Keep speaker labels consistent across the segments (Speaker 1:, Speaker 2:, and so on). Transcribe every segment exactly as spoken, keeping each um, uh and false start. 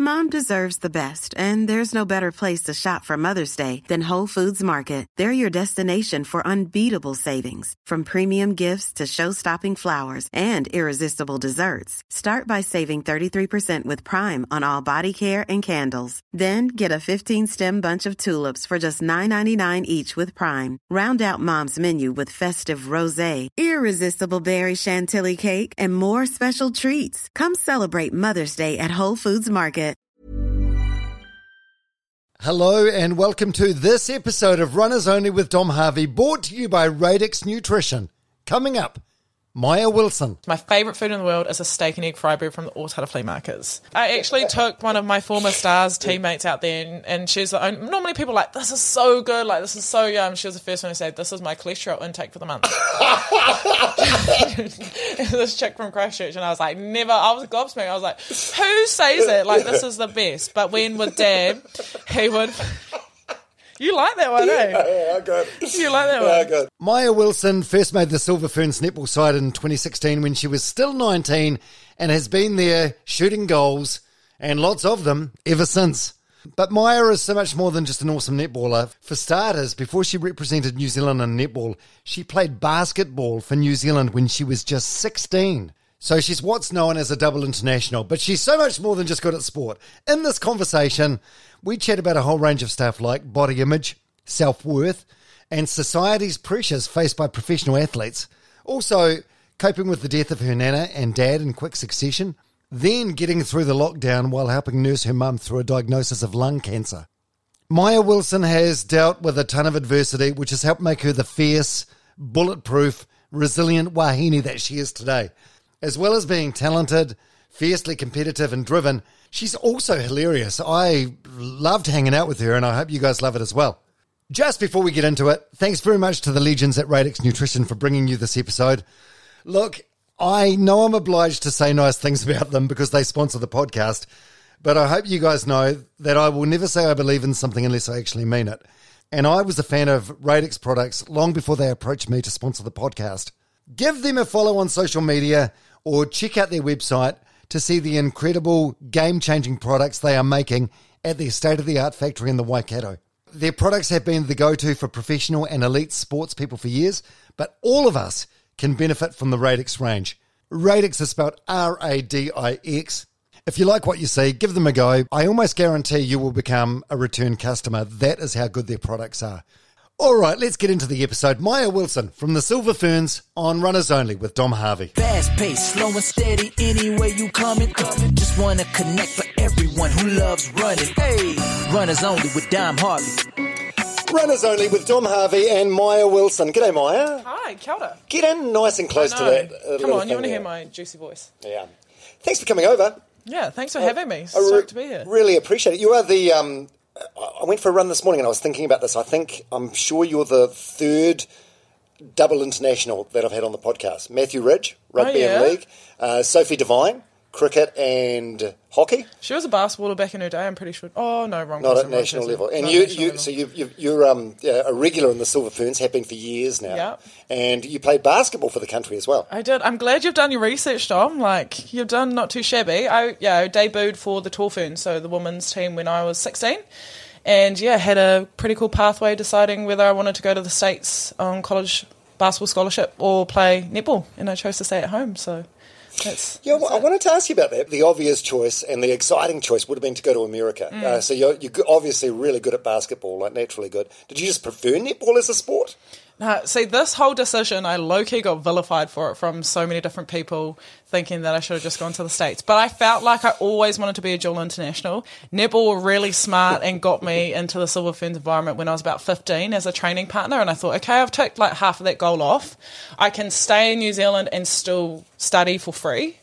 Speaker 1: Mom deserves the best, and there's no better place to shop for Mother's Day than Whole Foods Market. They're your destination for unbeatable savings, from premium gifts to show-stopping flowers and irresistible desserts. Start by saving thirty-three percent with Prime on all body care and candles. Then get a fifteen-stem bunch of tulips for just nine ninety-nine each with Prime. Round out Mom's menu with festive rosé, irresistible berry chantilly cake, and more special treats. Come celebrate Mother's Day at Whole Foods Market.
Speaker 2: Hello and welcome to this episode of Runners Only with Dom Harvey, brought to you by Radix Nutrition. Coming up, Maya Wilson.
Speaker 3: My favourite food in the world is a steak and egg fry bread from the Otara Flea Markets. I actually took one of my former Stars teammates out there, and, and she's the only, normally people are like, this is so good, like this is so yum. She was the first one to say, this is my cholesterol intake for the month. This chick from Christchurch, and I was like, never, I was gobsmacked. I was like, who says it? Like, this is the best. But when with Dad, he would... You like that one, eh?
Speaker 2: Yeah, yeah, I got it.
Speaker 3: You like that one?
Speaker 2: Yeah, I got it. Maya Wilson first made the Silver Ferns netball side in twenty sixteen when she was still nineteen and has been there shooting goals, and lots of them, ever since. But Maya is so much more than just an awesome netballer. For starters, before she represented New Zealand in netball, she played basketball for New Zealand when she was just sixteen. So she's what's known as a double international, but she's so much more than just good at sport. In this conversation, we chat about a whole range of stuff like body image, self-worth, and society's pressures faced by professional athletes. Also, coping with the death of her nana and dad in quick succession, then getting through the lockdown while helping nurse her mum through a diagnosis of lung cancer. Maya Wilson has dealt with a ton of adversity, which has helped make her the fierce, bulletproof, resilient wahine that she is today. As well as being talented, fiercely competitive and driven, she's also hilarious. I loved hanging out with her, and I hope you guys love it as well. Just before we get into it, thanks very much to the legends at Radix Nutrition for bringing you this episode. Look, I know I'm obliged to say nice things about them because they sponsor the podcast, but I hope you guys know that I will never say I believe in something unless I actually mean it. And I was a fan of Radix products long before they approached me to sponsor the podcast. Give them a follow on social media or check out their website to see the incredible game-changing products they are making at their state-of-the-art factory in the Waikato. Their products have been the go-to for professional and elite sports people for years, but all of us can benefit from the Radix range. Radix is spelled R A D I X. If you like what you see, give them a go. I almost guarantee you will become a return customer. That is how good their products are. All right, let's get into the episode. Maya Wilson from the Silver Ferns on Runners Only with Dom Harvey.
Speaker 4: Fast pace, slow and steady, anyway you coming. Just want to connect for everyone who loves running. Hey, Runners Only with Dom Harvey.
Speaker 2: Runners Only with Dom Harvey and Maya Wilson. G'day, Maya.
Speaker 3: Hi, kia ora.
Speaker 2: Get in nice and close to that. Uh,
Speaker 3: Come on, you want to hear my juicy voice?
Speaker 2: Yeah. Thanks for coming over.
Speaker 3: Yeah, thanks for having me.
Speaker 2: I
Speaker 3: Stoked
Speaker 2: re-
Speaker 3: to be here.
Speaker 2: Really appreciate it. You are the... Um, I went for a run this morning and I was thinking about this. I think, I'm sure you're the third double international that I've had on the podcast. Matthew Ridge, rugby
Speaker 3: oh, yeah?
Speaker 2: and league. Uh, Sophie Devine, cricket and hockey.
Speaker 3: She was a basketballer back in her day, I'm pretty sure. Oh, no, wrong
Speaker 2: Not
Speaker 3: person,
Speaker 2: at
Speaker 3: wrong
Speaker 2: national
Speaker 3: person.
Speaker 2: level. And
Speaker 3: Not
Speaker 2: you,
Speaker 3: national
Speaker 2: you
Speaker 3: level.
Speaker 2: so you, you, you're um, a regular in the Silver Ferns, have been for years now.
Speaker 3: Yeah.
Speaker 2: And you played basketball for the country as well.
Speaker 3: I did. I'm glad you've done your research, Dom. Like, you've done not too shabby. I, yeah, I debuted for the Tall Ferns, so the women's team, when I was sixteen. And, yeah, had a pretty cool pathway deciding whether I wanted to go to the States on college basketball scholarship or play netball. And I chose to stay at home, so that's...
Speaker 2: Yeah,
Speaker 3: that's
Speaker 2: well, I wanted to ask you about that. The obvious choice and the exciting choice would have been to go to America.
Speaker 3: Mm.
Speaker 2: Uh, so you're, you're obviously really good at basketball, like naturally good. Did you just prefer netball as a sport?
Speaker 3: Uh, see, this whole decision, I low-key got vilified for it from so many different people thinking that I should have just gone to the States. But I felt like I always wanted to be a dual international. Netball were really smart and got me into the Silver Ferns environment when I was about fifteen as a training partner. And I thought, okay, I've ticked like half of that goal off. I can stay in New Zealand and still study for free.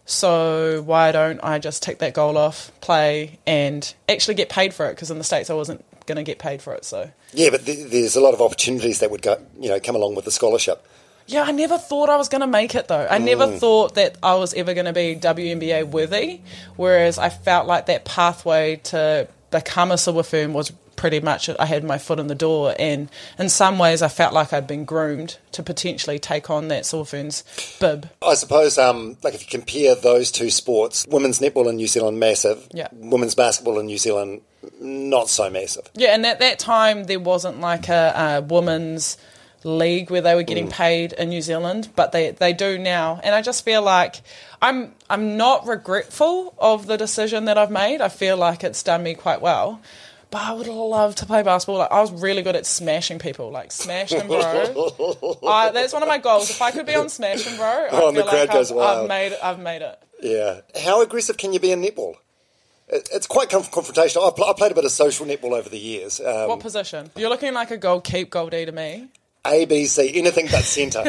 Speaker 3: So why don't I just tick that goal off, play, and actually get paid for it? Because in the States I wasn't going to get paid for it. So
Speaker 2: yeah, but th- there's a lot of opportunities that would go, you know, come along with the scholarship.
Speaker 3: Yeah, I never thought I was going to make it, though. I mm. never thought that I was ever going to be W N B A worthy, whereas I felt like that pathway to become a Silver Fern was pretty much I had my foot in the door, and in some ways I felt like I'd been groomed to potentially take on that Silver Ferns bib.
Speaker 2: I suppose, um, like if you compare those two sports, women's netball in New Zealand, massive.
Speaker 3: Yeah.
Speaker 2: Women's basketball in New Zealand, not so massive.
Speaker 3: Yeah, and at that time there wasn't like a, a women's league where they were getting
Speaker 2: Mm.
Speaker 3: paid in New Zealand, but they, they do now. And I just feel like I'm I'm not regretful of the decision that I've made. I feel like it's done me quite well. But I would love to play basketball. Like, I was really good at smashing people, like Smash and Bro. I, that's one of my goals. If I could be on Smash and Bro, I
Speaker 2: Oh, and
Speaker 3: feel
Speaker 2: the crowd
Speaker 3: like
Speaker 2: goes
Speaker 3: I've,
Speaker 2: wild.
Speaker 3: I've made I've made it.
Speaker 2: Yeah. How aggressive can you be in netball? It- It's quite conf- confrontational. I, pl- I played a bit of social netball over the years. Um,
Speaker 3: What position? You're looking like a goal keep goal D to me.
Speaker 2: A, B, C, anything but centre.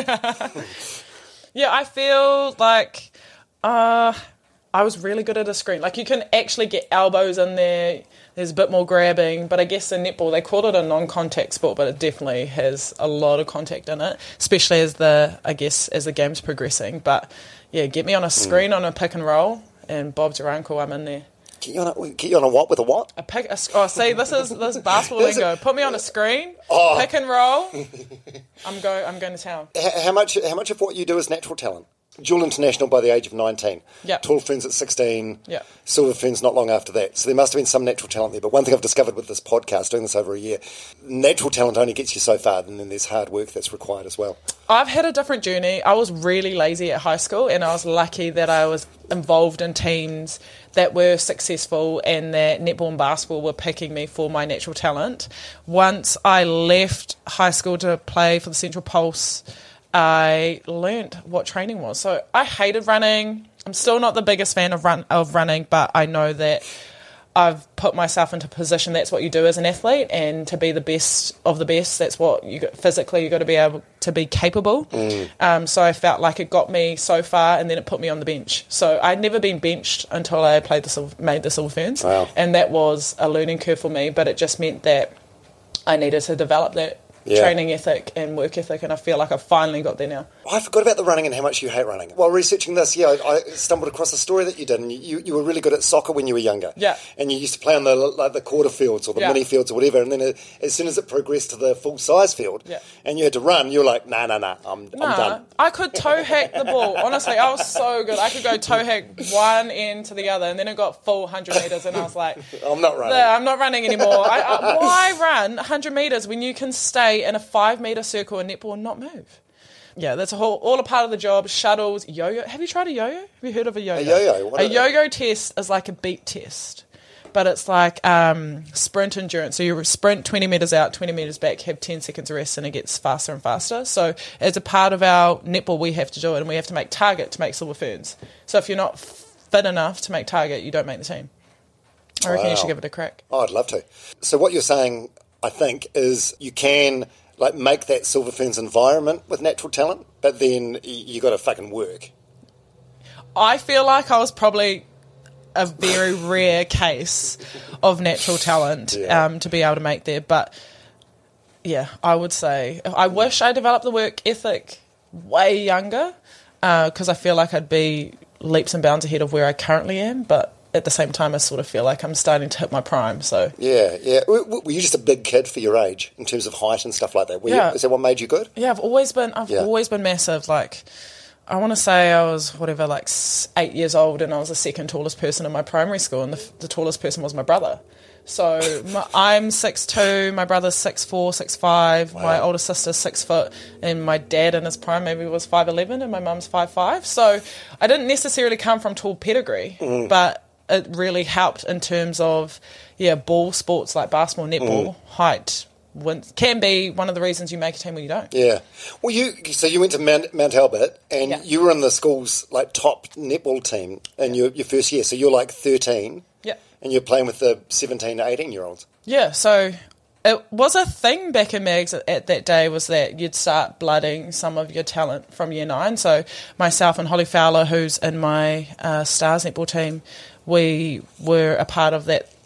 Speaker 3: Yeah, I feel like uh, I was really good at a screen. Like, you can actually get elbows in there. There's a bit more grabbing. But I guess in netball, they call it a non-contact sport, but it definitely has a lot of contact in it, especially as the, I guess, as the game's progressing. But, yeah, get me on a screen mm. on a pick and roll, and Bob's your uncle, I'm in there.
Speaker 2: Get you on a, get you on a what with a what?
Speaker 3: A pick, a, oh, see, this is this is basketball lingo. Put me on a screen,
Speaker 2: Oh.
Speaker 3: pick and roll. I'm go. I'm going to town.
Speaker 2: H- How much How much of what you do is natural talent? Dual international by the age of nineteen.
Speaker 3: Yep.
Speaker 2: Tall Ferns at sixteen.
Speaker 3: Yep.
Speaker 2: Silver Ferns not long after that. So there must have been some natural talent there. But one thing I've discovered with this podcast, doing this over a year, natural talent only gets you so far, and then there's hard work that's required as well.
Speaker 3: I've had a different journey. I was really lazy at high school, and I was lucky that I was involved in teams that were successful and that netball and basketball were picking me for my natural talent. Once I left high school to play for the Central Pulse, I learnt what training was. So I hated running. I'm still not the biggest fan of run of running, but I know that I've put myself into a position that's what you do as an athlete, and to be the best of the best, that's what you got, physically you got to be able to be capable. Mm. Um, so I felt like it got me so far, and then it put me on the bench. So I'd never been benched until I played the Sil- made the Silver Ferns,
Speaker 2: wow.
Speaker 3: and that was a learning curve for me. But it just meant that I needed to develop that
Speaker 2: yeah.
Speaker 3: training ethic and work ethic, and I feel like I've finally got there now.
Speaker 2: I forgot about the running and how much you hate running. While researching this, yeah, I, I stumbled across a story that you did, and you, you were really good at soccer when you were younger.
Speaker 3: Yeah.
Speaker 2: And you used to play on the like the quarter fields or the
Speaker 3: Yeah.
Speaker 2: mini fields or whatever, and then it, as soon as it progressed to the full size field,
Speaker 3: Yeah.
Speaker 2: and you had to run, you were like, nah, nah, nah, I'm,
Speaker 3: Nah,
Speaker 2: I'm done.
Speaker 3: I could toe hack the ball. Honestly, I was so good. I could go toe hack one end to the other, and then it got full one hundred metres, and I was like,
Speaker 2: I'm not running.
Speaker 3: "Nah, I'm not running anymore. I, I, why run one hundred metres when you can stay in a five metre circle in netball and not move? Yeah, that's a whole, all a part of the job. Shuttles, yo-yo. Have you tried a yo-yo? Have you heard of a yo-yo?
Speaker 2: A yo-yo? What
Speaker 3: A
Speaker 2: are they?
Speaker 3: yo-yo test is like a beat test, but it's like um, sprint endurance. So you sprint twenty metres out, twenty metres back, have ten seconds rest, and it gets faster and faster. So as a part of our netball, we have to do it, and we have to make target to make Silver Ferns. So if you're not fit enough to make target, you don't make the team. I reckon
Speaker 2: Wow.
Speaker 3: you should give it a crack.
Speaker 2: Oh, I'd love to. So what you're saying, I think, is you can like make that Silver Ferns environment with natural talent, but then y- you got to fucking work.
Speaker 3: I feel like I was probably a very rare case of natural talent
Speaker 2: Yeah.
Speaker 3: um, to be able to make there. But, yeah, I would say I wish I developed the work ethic way younger, because I feel like I'd be leaps and bounds ahead of where I currently am. But at the same time, I sort of feel like I'm starting to hit my prime. So
Speaker 2: Yeah, yeah. W- w- Were you just a big kid for your age in terms of height and stuff like that? Were
Speaker 3: Yeah.
Speaker 2: you, is that what made you good?
Speaker 3: yeah, I've always been I've
Speaker 2: Yeah.
Speaker 3: always been massive. Like, I want to say I was whatever, like s- eight years old, and I was the second tallest person in my primary school, and the, f- the tallest person was my brother. So my, I'm six two, my brother's six four, six five, my older sister's six foot, and my dad in his prime maybe was five eleven, and my mum's five five. So I didn't necessarily come from tall pedigree,
Speaker 2: Mm.
Speaker 3: but it really helped in terms of yeah, ball sports like basketball, netball,
Speaker 2: Mm.
Speaker 3: height. When, can be one of the reasons you make a team when you don't.
Speaker 2: Yeah. Well, you so you went to Mount, Mount Albert, and
Speaker 3: Yeah.
Speaker 2: you were in the school's like top netball team in your, your first year. So you're like thirteen,
Speaker 3: Yeah.
Speaker 2: and you're playing with the seventeen to eighteen year olds.
Speaker 3: Yeah, so it was a thing back in Mags at, at that day, was that you'd start blooding some of your talent from year nine. So myself and Holly Fowler, who's in my uh, Stars netball team, we were a part of that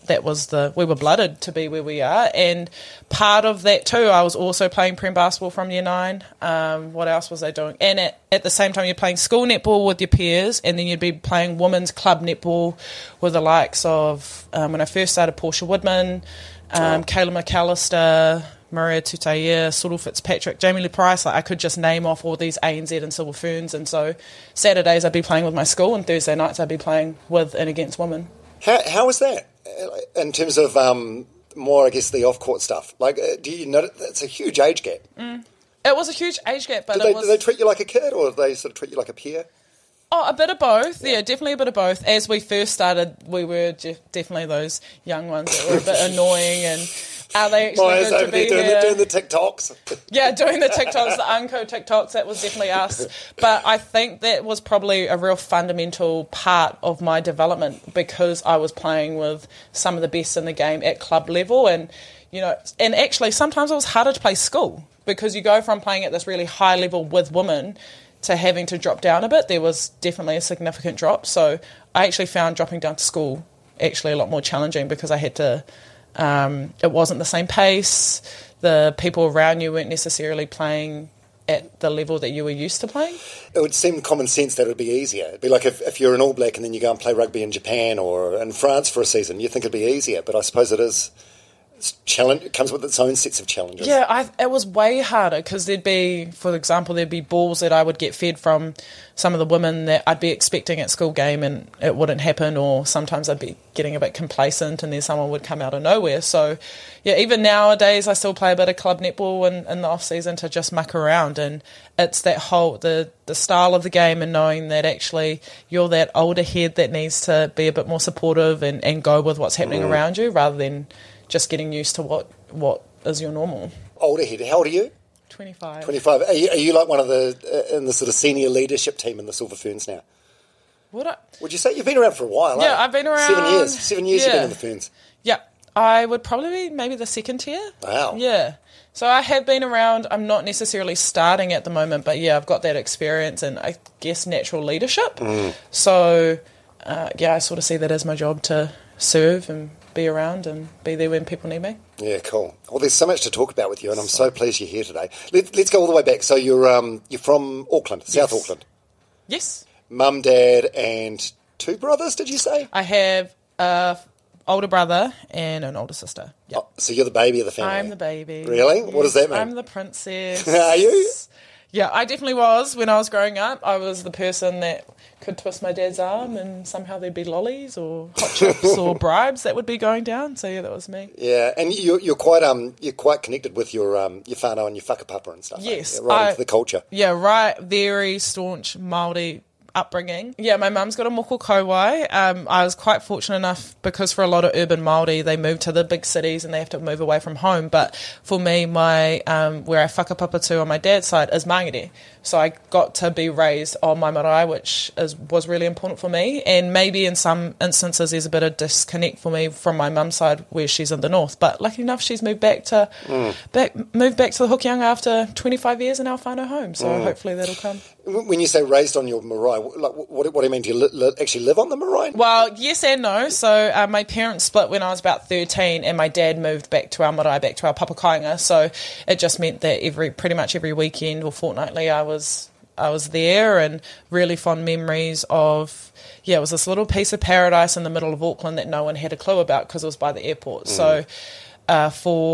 Speaker 3: that was the we were blooded to be where we are. And part of that too, I was also playing prem basketball from year nine. Um, what else was I doing? And at, at the same time, you're playing school netball with your peers, and then you'd be playing women's club netball with the likes of um, when I first started, Portia Woodman, um, oh. Kayla McAllister, Maria Tutaia, Sorrel Fitzpatrick, Jamie Lee Price. Like, I could just name off all these A N Z and Silver Ferns. And so Saturdays I'd be playing with my school, and Thursday nights I'd be playing with and against women.
Speaker 2: How how was that in terms of um, more, I guess, the off-court stuff? Like, uh, do you know it's a huge age gap?
Speaker 3: Mm. It was a huge age gap, but
Speaker 2: did
Speaker 3: it
Speaker 2: they,
Speaker 3: was...
Speaker 2: did they treat you like a kid, or did they sort of treat you like a peer?
Speaker 3: Oh, a bit of both. Yeah.
Speaker 2: Yeah,
Speaker 3: definitely a bit of both. As we first started, we were de- definitely those young ones that were a bit annoying and are they actually
Speaker 2: Myers
Speaker 3: good to
Speaker 2: over
Speaker 3: be
Speaker 2: there doing
Speaker 3: here?
Speaker 2: the, doing the TikToks.
Speaker 3: Yeah, doing the TikToks, the Unco TikToks, that was definitely us. But I think that was probably a real fundamental part of my development because I was playing with some of the best in the game at club level. And, you know, and actually sometimes it was harder to play school because you go from playing at this really high level with women to having to drop down a bit. There was definitely a significant drop. So I actually found dropping down to school actually a lot more challenging because I had to, um, it wasn't the same pace. The people around you weren't necessarily playing at the level that you were used to playing.
Speaker 2: It would seem common sense that it would be easier. It'd be like if, if you're an All Black and then you go and play rugby in Japan or in France for a season, you'd think it'd be easier. But I suppose it is... It's challenge, it comes with its own sets of challenges.
Speaker 3: Yeah, I, it was way harder because there'd be, for example, there'd be balls that I would get fed from some of the women that I'd be expecting at school game and it wouldn't happen, or sometimes I'd be getting a bit complacent and then someone would come out of nowhere. So, yeah, even nowadays I still play a bit of club netball in, in the off-season to just muck around, and it's that whole, the, the style of the game and knowing that actually you're that older head that needs to be a bit more supportive and, and go with what's happening mm. around you rather than just getting used to what, what is your normal.
Speaker 2: Older head. How old are you?
Speaker 3: twenty-five.
Speaker 2: twenty-five. Are you, are you like one of the, uh, in the sort of senior leadership team in the Silver Ferns now?
Speaker 3: Would I?
Speaker 2: Would you say? You've been around for a while,
Speaker 3: Yeah,
Speaker 2: eh?
Speaker 3: I've been around.
Speaker 2: Seven years. Seven years
Speaker 3: yeah.
Speaker 2: you've been in the Ferns.
Speaker 3: Yeah. I would probably be maybe the second tier.
Speaker 2: Wow.
Speaker 3: Yeah. So I have been around. I'm not necessarily starting at the moment, but yeah, I've got that experience and I guess natural leadership. Mm. So, uh, yeah, I sort of see that as my job to serve and be around and be there when people need me.
Speaker 2: Yeah, cool. Well, there's so much to talk about with you, and I'm so pleased you're here today. Let, let's go all the way back. So you're um, you're from Auckland, South
Speaker 3: Yes.
Speaker 2: Auckland.
Speaker 3: Yes.
Speaker 2: Mum, dad, and two brothers, did you say?
Speaker 3: I have an older brother and an older sister. Yep.
Speaker 2: Oh, so you're the baby of the family?
Speaker 3: I'm the baby.
Speaker 2: Really?
Speaker 3: Yes,
Speaker 2: What does that mean?
Speaker 3: I'm the princess.
Speaker 2: Are you?
Speaker 3: Yeah, I definitely was. When I was growing up, I was the person that could twist my dad's arm and somehow there'd be lollies or hot chips or bribes that would be going down. So yeah, that was me.
Speaker 2: Yeah, and you're, you're quite um you're quite connected with your um your whānau and your whakapapa and stuff.
Speaker 3: Yes,
Speaker 2: eh? Right
Speaker 3: I-
Speaker 2: into the culture.
Speaker 3: Yeah, right. Very staunch Māori upbringing. Yeah, my mum's got a moko kauai. Um, I was quite fortunate enough because for a lot of urban Māori, they move to the big cities and they have to move away from home. But for me, my um, where I whakapapa to on my dad's side is Mangere. So I got to be raised on my marae, which is, was really important for me. And maybe in some instances there's a bit of disconnect for me from my mum's side where she's in the north. But lucky enough, she's moved back to mm. back moved back to the Hokianga after twenty-five years in our whānau home. So mm. hopefully that'll come.
Speaker 2: When you say raised on your marae, like, what, what do you mean? Do you li- li- actually live on the marae?
Speaker 3: Well, yes and no. So uh, my parents split when I was about thirteen and my dad moved back to our marae, back to our papakainga. So it just meant that every pretty much every weekend or fortnightly I was I was there, and really fond memories of, yeah, it was this little piece of paradise in the middle of Auckland that no one had a clue about because it was by the airport. Mm. So uh,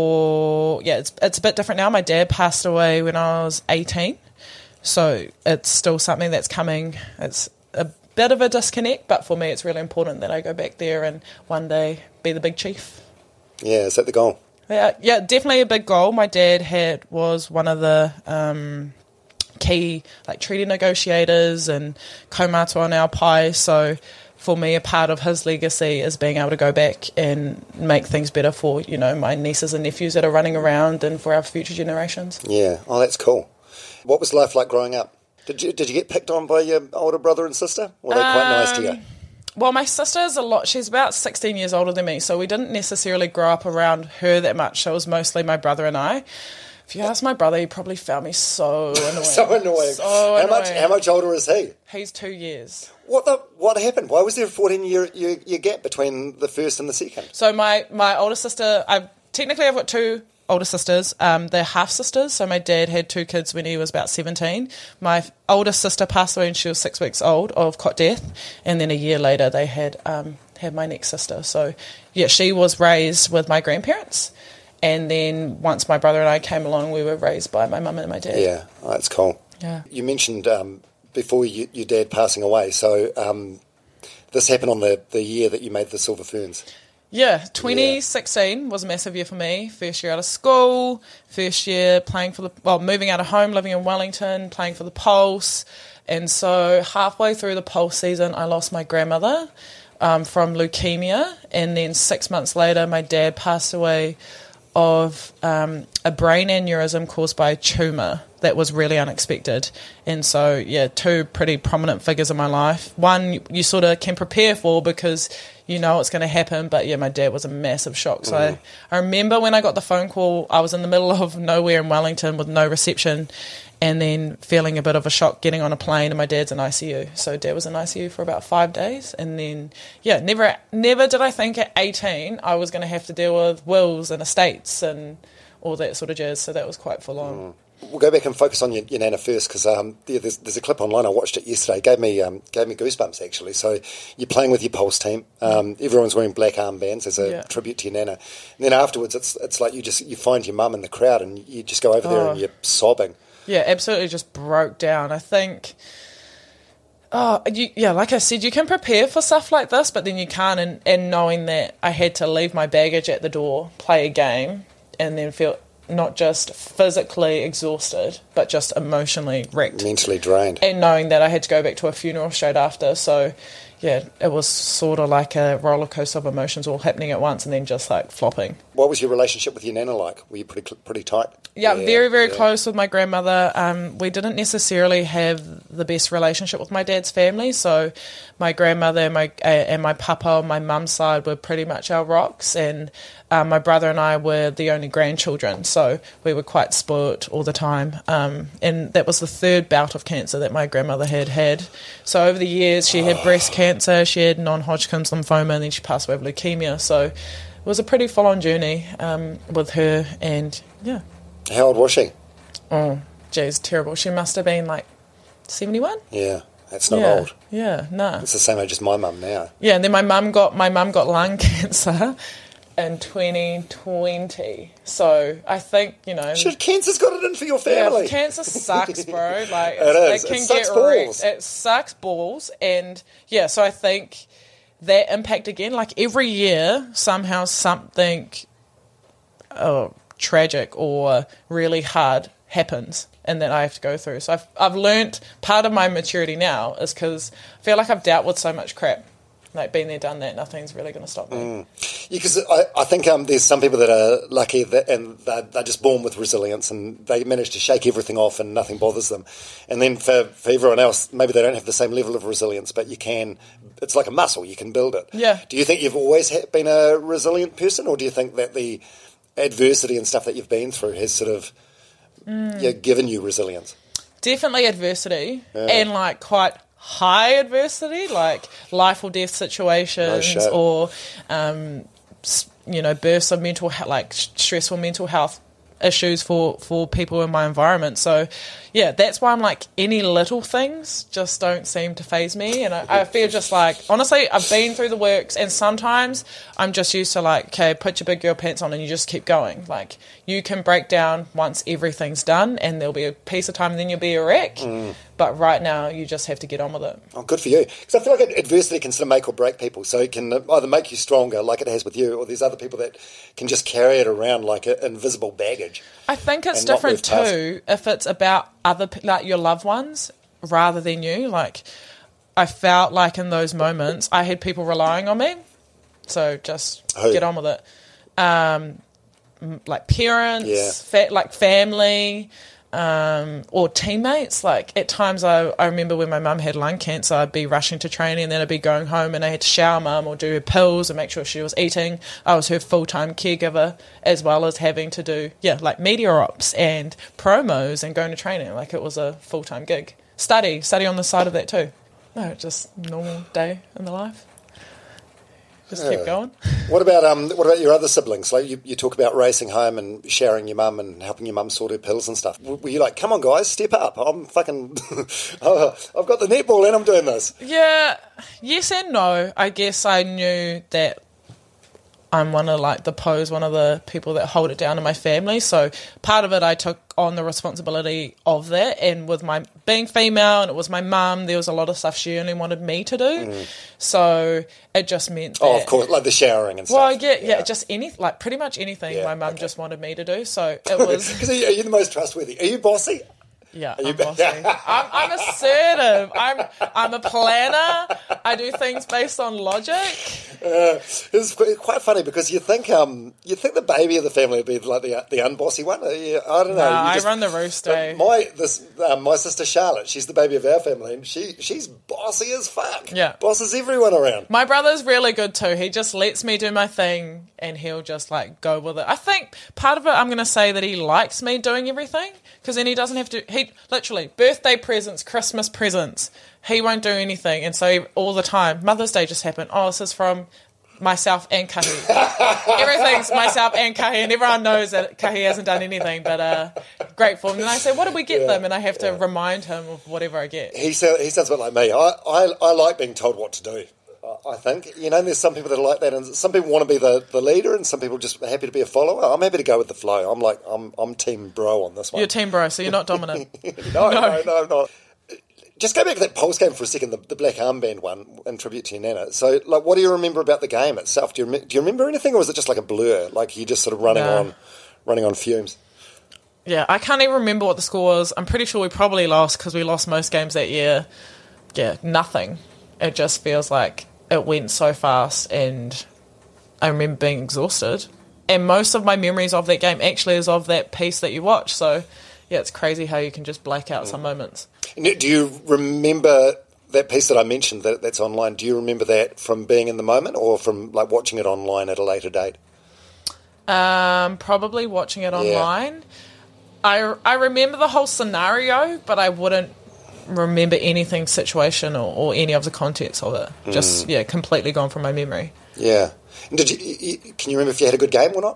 Speaker 3: for, yeah, it's, it's a bit different now. My dad passed away when I was eighteen. So it's still something that's coming. It's a bit of a disconnect, but for me it's really important that I go back there and one day be the big chief.
Speaker 2: Yeah, is that the goal?
Speaker 3: Yeah, yeah, definitely a big goal. My dad had was one of the um, key like treaty negotiators and kaumātua on our pai. So for me, a part of his legacy is being able to go back and make things better for, you know, my nieces and nephews that are running around and for our future generations.
Speaker 2: Yeah, oh, that's cool. What was life like growing up? Did you did you get picked on by your older brother and sister? Were they quite um, nice to you?
Speaker 3: Well, my sister is a lot. She's about sixteen years older than me, so we didn't necessarily grow up around her that much. So it was mostly my brother and I. A If you ask my brother, he probably found me so annoying.
Speaker 2: So annoying.
Speaker 3: So
Speaker 2: how
Speaker 3: annoying.
Speaker 2: much? How much older is he?
Speaker 3: He's two years.
Speaker 2: What the? What happened? Why was there a fourteen year, year, year gap between the first and the second?
Speaker 3: So my, my older sister, I technically I've got two older sisters. Um, they're half sisters. So my dad had two kids when he was about seventeen. My oldest sister passed away when she was six weeks old of cot death, and then a year later they had um, had my next sister. So yeah, she was raised with my grandparents. And then once my brother and I came along, we were raised by my mum and my dad.
Speaker 2: Yeah, oh, that's cool.
Speaker 3: Yeah.
Speaker 2: You mentioned um, before you, your dad passing away, so um, this happened on the, the year that you made the Silver Ferns.
Speaker 3: Yeah, twenty sixteen yeah. was a massive year for me. First year out of school, first year playing for the, well, moving out of home, living in Wellington, playing for the Pulse. And so halfway through the Pulse season, I lost my grandmother um, from leukemia. And then six months later, my dad passed away of um, a brain aneurysm caused by a tumour that was really unexpected. And so, yeah, two pretty prominent figures in my life. One you sort of can prepare for because you know it's going to happen, but yeah, my dad was a massive shock. So mm. I, I remember when I got the phone call, I was in the middle of nowhere in Wellington with no reception, and then feeling a bit of a shock getting on a plane, and my dad's in I C U. So dad was in I C U for about five days. And then, yeah, never never did I think at eighteen I was going to have to deal with wills and estates and all that sort of jazz. So that was quite full on.
Speaker 2: Mm. We'll go back and focus on your, your nana first, because um, yeah, there's, there's a clip online. I watched it yesterday. Gave me um, gave me goosebumps, actually. So you're playing with your Pulse team. Um, everyone's wearing black armbands as a
Speaker 3: yeah.
Speaker 2: tribute to your nana. And then afterwards, it's it's like you just you find your mum in the crowd and you just go over there
Speaker 3: oh.
Speaker 2: and you're sobbing.
Speaker 3: Yeah, absolutely, just broke down. I think, oh, you, yeah, like I said, you can prepare for stuff like this, but then you can't. And, and knowing that I had to leave my baggage at the door, play a game, and then feel not just physically exhausted, but just emotionally wrecked.
Speaker 2: Mentally drained.
Speaker 3: And knowing that I had to go back to a funeral straight after. So, yeah, it was sort of like a roller coaster of emotions all happening at once and then just like flopping.
Speaker 2: What was your relationship with your nana like? Were you pretty pretty tight?
Speaker 3: Yeah, yeah very, very
Speaker 2: yeah.
Speaker 3: close with my grandmother. Um, we didn't necessarily have the best relationship with my dad's family. So my grandmother and my, uh, and my papa on my mum's side were pretty much our rocks. And uh, my brother and I were the only grandchildren. So we were quite spoilt all the time. Um, and that was the third bout of cancer that my grandmother had had. So over the years, she had breast cancer, she had non-Hodgkin's lymphoma, and then she passed away with leukemia. So it was a pretty full-on journey um, with her, and yeah.
Speaker 2: How old was she?
Speaker 3: Oh, geez, terrible. She must have been like seventy-one.
Speaker 2: Yeah, that's not
Speaker 3: yeah,
Speaker 2: old.
Speaker 3: Yeah, no. Nah.
Speaker 2: It's the same age as my mum now.
Speaker 3: Yeah, and then my mum got my mum got lung cancer in twenty twenty. So I think, you know,
Speaker 2: Shit, cancer's got it in for your family.
Speaker 3: Yeah, cancer sucks, bro. Like
Speaker 2: it is.
Speaker 3: It can
Speaker 2: it sucks
Speaker 3: get
Speaker 2: balls.
Speaker 3: wrecked. It sucks balls, and yeah. So I think that impact again. Like every year, somehow something. Oh, tragic or really hard happens and that I have to go through. So I've I've learnt part of my maturity now is because I feel like I've dealt with so much crap. Like, been there, done that, nothing's really going to stop me.
Speaker 2: Mm. Yeah, because I, I think um, there's some people that are lucky that, and they're, they're just born with resilience and they manage to shake everything off and nothing bothers them. And then for, for everyone else, maybe they don't have the same level of resilience, but you can, it's like a muscle, you can build it.
Speaker 3: Yeah.
Speaker 2: Do you think you've always ha- been a resilient person, or do you think that the adversity and stuff that you've been through has sort of mm. yeah, given you resilience?
Speaker 3: Definitely adversity,
Speaker 2: yeah.
Speaker 3: and like quite high adversity, like life or death situations,
Speaker 2: no
Speaker 3: or um, you know, bursts of mental he- like stressful mental health issues for for people in my environment. So yeah, that's why I'm like, any little things just don't seem to faze me, and I, I feel just like, honestly, I've been through the works, and sometimes I'm just used to like, okay, put your big girl pants on and you just keep going. Like, you can break down once everything's done, and there'll be a piece of time and then you'll be a wreck. Mm. But right now, you just have to get on with it.
Speaker 2: Oh, good for you. Because I feel like adversity can sort of make or break people. So it can either make you stronger, like it has with you, or there's other people that can just carry it around like an invisible baggage.
Speaker 3: I think it's different too if it's about other, like your loved ones, rather than you. Like, I felt like in those moments, I had people relying on me. So just
Speaker 2: Who?
Speaker 3: get on with it. Um, like parents,
Speaker 2: yeah.
Speaker 3: fa- like family. um, or teammates. Like at times I, I remember when my mum had lung cancer, I'd be rushing to training and then I'd be going home and I had to shower mum or do her pills and make sure she was eating. I was her full-time caregiver, as well as having to do, yeah, like media ops and promos and going to training. Like it was a full-time gig. Study, study on the side of that too. No, just normal day in the life. Just
Speaker 2: Yeah.
Speaker 3: keep going.
Speaker 2: What about um? What about your other siblings? Like you, you talk about racing home and showering your mum and helping your mum sort her pills and stuff. W- Were you like, come on guys, step up? I'm fucking, I've got the netball and I'm doing this.
Speaker 3: Yeah, yes and no. I guess I knew that I'm one of like the pose, one of the people that hold it down in my family. So part of it, I took on the responsibility of that. And with my being female, and it was my mum, there was a lot of stuff she only wanted me to do. Mm. So it just meant that,
Speaker 2: Oh, of course, like the showering and stuff.
Speaker 3: well, yeah, yeah, just any, like pretty much anything
Speaker 2: Yeah,
Speaker 3: my mum
Speaker 2: okay.
Speaker 3: just wanted me to do. So it was.
Speaker 2: Because are, you- are you the most trustworthy? Are you bossy?
Speaker 3: Yeah,
Speaker 2: you
Speaker 3: I'm
Speaker 2: ba-
Speaker 3: bossy. I'm, I'm assertive. I'm I'm a planner. I do things based on logic.
Speaker 2: Uh, it's qu- quite funny because you think um you think the baby of the family would be like the the unbossy one. Uh, yeah, I don't know.
Speaker 3: No,
Speaker 2: you
Speaker 3: I
Speaker 2: just-
Speaker 3: run the roost.
Speaker 2: but
Speaker 3: eh?
Speaker 2: My this um, my sister Charlotte, she's the baby of our family, and she she's bossy as fuck.
Speaker 3: Yeah.
Speaker 2: Bosses everyone around.
Speaker 3: My brother's really good too. He just lets me do my thing and he'll just like go with it. I think part of it, I'm going to say that he likes me doing everything because then he doesn't have to, he literally, birthday presents, Christmas presents, he won't do anything. And so he, all the time, Mother's Day just happened. Oh, this is from myself and Kahi. Everything's myself and Kahi, and everyone knows that Kahi hasn't done anything, but uh, grateful. And then I say, what did we get
Speaker 2: Yeah,
Speaker 3: them? And I have to remind him of whatever I get.
Speaker 2: He sounds he sounds a bit like me. I, I I like being told what to do. I- I think you know there's some people that are like that, and some people want to be the, the leader, and some people just are happy to be a follower. I'm happy to go with the flow. I'm like I'm I'm team bro on this one.
Speaker 3: You're team bro, so you're not dominant.
Speaker 2: no, no, no, I'm not. Just go back to that Pulse game for a second, the, the Black Armband one, in tribute to your nana. So, like, what do you remember about the game itself? Do you, rem- do you remember anything, or was it just like a blur? Like, you just sort of running
Speaker 3: No.
Speaker 2: on running on fumes?
Speaker 3: Yeah, I can't even remember what the score was. I'm pretty sure we probably lost because we lost most games that year. Yeah, nothing. It just feels like it went so fast, and I remember being exhausted. And most of my memories of that game actually is of that piece that you watch. So, yeah, it's crazy how you can just black out mm. some moments.
Speaker 2: And do you remember that piece that I mentioned that that's online? Do you remember that from being in the moment, or from like watching it online at a later date?
Speaker 3: Um, probably watching it online. Yeah. I I remember the whole scenario, but I wouldn't remember anything situational or any of the context of it. Mm. Just yeah, completely gone from my memory.
Speaker 2: Yeah. And did you, you? Can you remember if you had a good game or not?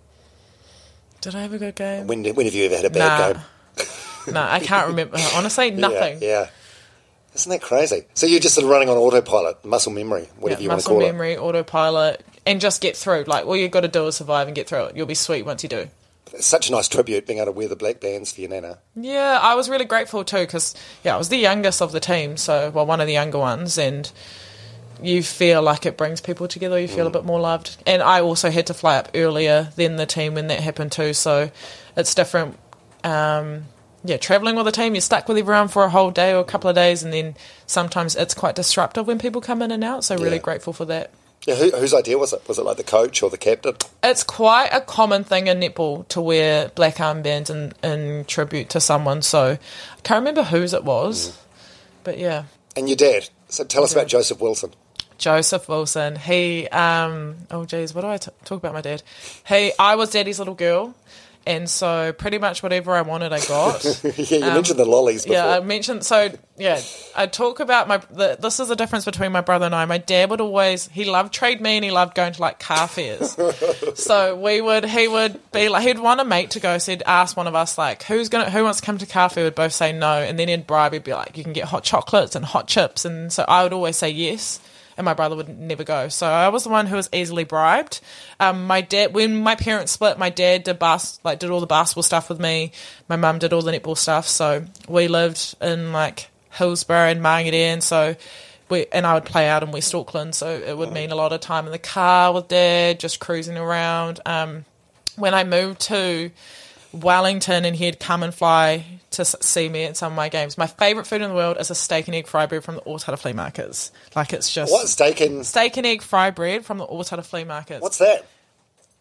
Speaker 3: Did I have a good game?
Speaker 2: When when have you ever had a bad
Speaker 3: nah.
Speaker 2: game?
Speaker 3: No, I can't remember. Honestly, nothing.
Speaker 2: Yeah, yeah. Isn't that crazy? So you're just sort of running on autopilot, muscle memory, whatever
Speaker 3: yeah,
Speaker 2: you want to
Speaker 3: call
Speaker 2: call
Speaker 3: it. Muscle memory, autopilot, and just get through. Like, all you've got to do is survive and get through it. You'll be sweet once you do.
Speaker 2: It's such a nice tribute, being able to wear the black bands for your nana.
Speaker 3: Yeah, I was really grateful too, because, yeah, I was the youngest of the team, so, well, one of the younger ones, and you feel like it brings people together, you feel mm. a bit more loved. And I also had to fly up earlier than the team when that happened too, so it's different. Um... Yeah, travelling with a team, you're stuck with everyone for a whole day or a couple of days, and then sometimes it's quite disruptive when people come in and out, so really yeah. grateful for that.
Speaker 2: Yeah, who, whose idea was it? Was it like the coach or the captain?
Speaker 3: It's quite a common thing in netball to wear black armbands in, in tribute to someone, so I can't remember whose it was, mm. but yeah.
Speaker 2: And your dad, so tell us about Joseph Wilson.
Speaker 3: Joseph Wilson, he, um, oh geez, what do I t- talk about my dad? He, I was daddy's little girl. And so pretty much whatever I wanted, I got.
Speaker 2: yeah, you
Speaker 3: um,
Speaker 2: mentioned the lollies before.
Speaker 3: Yeah, I mentioned, so, yeah, I talk about my, the, this is the difference between my brother and I. My dad would always, he loved trade me and he loved going to, like, car fairs. So we would, he would be like, he'd want a mate to go, so he'd ask one of us, like, who's gonna, who wants to come to car fair? We'd both say no. And then he'd bribe, he'd be like, you can get hot chocolates and hot chips. And so I would always say yes. And my brother would never go. So I was the one who was easily bribed. Um, my dad, when my parents split, my dad did bas- like did all the basketball stuff with me. My mum did all the netball stuff. So we lived in like Hillsborough and Margaret, so we and I would play out in West Auckland. So it would mean a lot of time in the car with dad, just cruising around. Um, when I moved to Wellington and he'd come and fly to see me at some of my games. My favourite food in the world is a steak and egg fry bread from the Ortata flea markets. Like, it's just...
Speaker 2: What? Steak and...
Speaker 3: Steak and egg fry bread from the Ortata flea markets.
Speaker 2: What's that?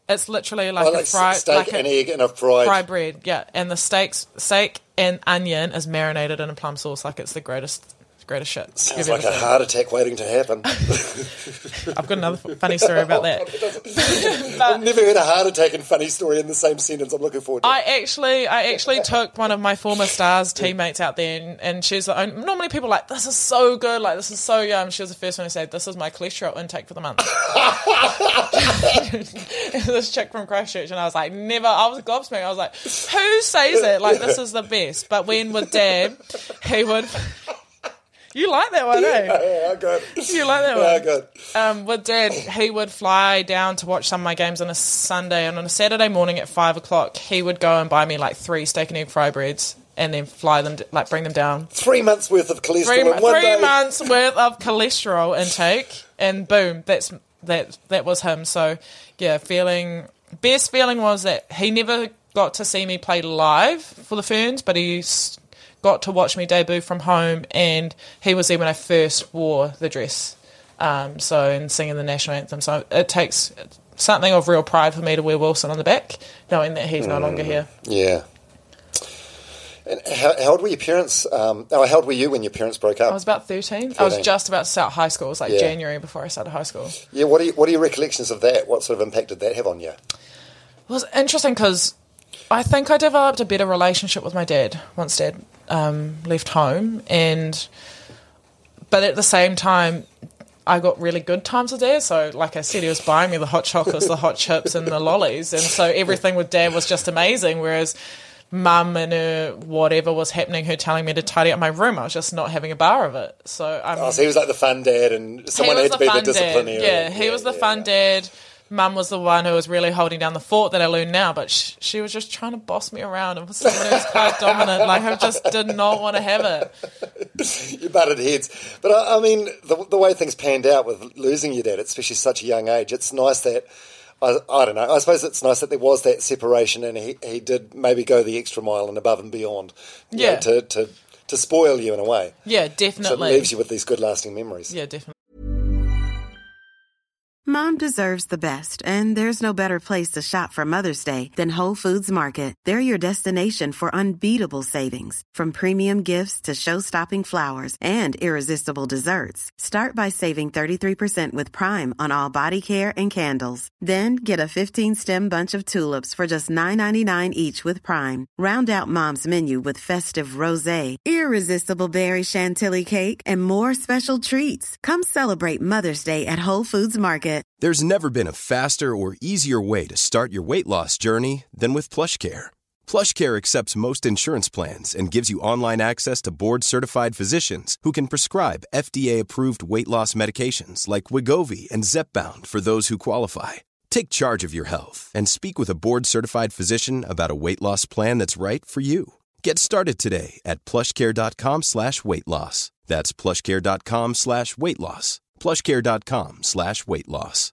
Speaker 3: It's literally like
Speaker 2: Oh,
Speaker 3: a
Speaker 2: like
Speaker 3: fried
Speaker 2: steak
Speaker 3: like
Speaker 2: and
Speaker 3: a
Speaker 2: egg and a fried.
Speaker 3: fried bread. Yeah, and the steaks, steak and onion is marinated in a plum sauce. Like it's the greatest, greatest shit.
Speaker 2: Sounds
Speaker 3: you've
Speaker 2: like
Speaker 3: ever
Speaker 2: a
Speaker 3: seen.
Speaker 2: heart attack waiting to happen.
Speaker 3: I've got another funny story about that.
Speaker 2: I've never heard a heart attack and funny story in the same sentence. I'm looking forward to it.
Speaker 3: I actually, I actually took one of my former Stars teammates out there, and, and she's the only, normally people are like, this is so good, like this is so yum. She was the first one to say, this is my cholesterol intake for the month. This chick from Christchurch, and I was like, never. I was gobsmacked. I was like, who says it? Like this is the best. But when with Dad, he would. You like that one, eh?
Speaker 2: Yeah, good.
Speaker 3: You like that one?
Speaker 2: Yeah, good.
Speaker 3: Um, with Dad, he would fly down to watch some of my games on a Sunday, and on a Saturday morning at five o'clock, he would go and buy me like three steak and egg fry breads, and then fly them, like bring them down.
Speaker 2: Three months worth of cholesterol
Speaker 3: Three,
Speaker 2: in one
Speaker 3: three
Speaker 2: day.
Speaker 3: months worth of cholesterol intake, and boom, that's that. That was him. So, yeah, feeling best feeling was that he never got to see me play live for the Ferns, but he got to watch me debut from home, and he was there when I first wore the dress. Um, so, and singing the national anthem. So it takes something of real pride for me to wear Wilson on the back, knowing that he's no longer here.
Speaker 2: Yeah. And how, how old were your parents? Um, oh, how old were you when your parents broke up?
Speaker 3: I was about thirteen. I was
Speaker 2: thirteen.
Speaker 3: just about to start high school. It was like
Speaker 2: Yeah.
Speaker 3: January before I started high school.
Speaker 2: Yeah. What are you, what are your recollections of that? What sort of impact did that have on you?
Speaker 3: It was interesting because I think I developed a better relationship with my dad once Dad um, left home, and but at the same time, I got really good times with Dad. So, like I said, he was buying me the hot chocolates, the hot chips, and the lollies, and so everything with Dad was just amazing. Whereas Mum and her whatever was happening, her telling me to tidy up my room, I was just not having a bar of it. So, I'm,
Speaker 2: Oh, so he was like the fun dad, and someone
Speaker 3: he
Speaker 2: had
Speaker 3: was
Speaker 2: to be the
Speaker 3: fun dad.
Speaker 2: disciplinarian.
Speaker 3: Yeah, he was the
Speaker 2: yeah,
Speaker 3: fun
Speaker 2: yeah.
Speaker 3: dad. Mum was the one who was really holding down the fort that I learned now, but she, she was just trying to boss me around and was someone who was quite dominant. Like, I just did not want to have it.
Speaker 2: You butted heads. But, I, I mean, the, the way things panned out with losing your dad, especially such a young age, it's nice that, I, I don't know, I suppose it's nice that there was that separation and he, he did maybe go the extra mile and above and beyond you
Speaker 3: Yeah.
Speaker 2: know, to, to, to spoil you in a way.
Speaker 3: Yeah,
Speaker 2: So it
Speaker 3: definitely.
Speaker 2: leaves you with these good lasting memories.
Speaker 3: Yeah, definitely.
Speaker 1: Mom deserves the best, and there's no better place to shop for Mother's Day than Whole Foods Market. They're your destination for unbeatable savings, from premium gifts to show-stopping flowers and irresistible desserts. Start by saving thirty-three percent with Prime on all body care and candles. Then get a fifteen-stem bunch of tulips for just nine ninety-nine each with Prime. Round out Mom's menu with festive rosé, irresistible berry chantilly cake, and more special treats. Come celebrate Mother's Day at Whole Foods Market.
Speaker 5: There's never been a faster or easier way to start your weight loss journey than with PlushCare. PlushCare accepts most insurance plans and gives you online access to board-certified physicians who can prescribe F D A-approved weight loss medications like Wegovy and Zepbound for those who qualify. Take charge of your health and speak with a board-certified physician about a weight loss plan that's right for you. Get started today at plushcare.com slash weight loss. That's plushcare.com slash weight loss. plushcare.com slash weight loss.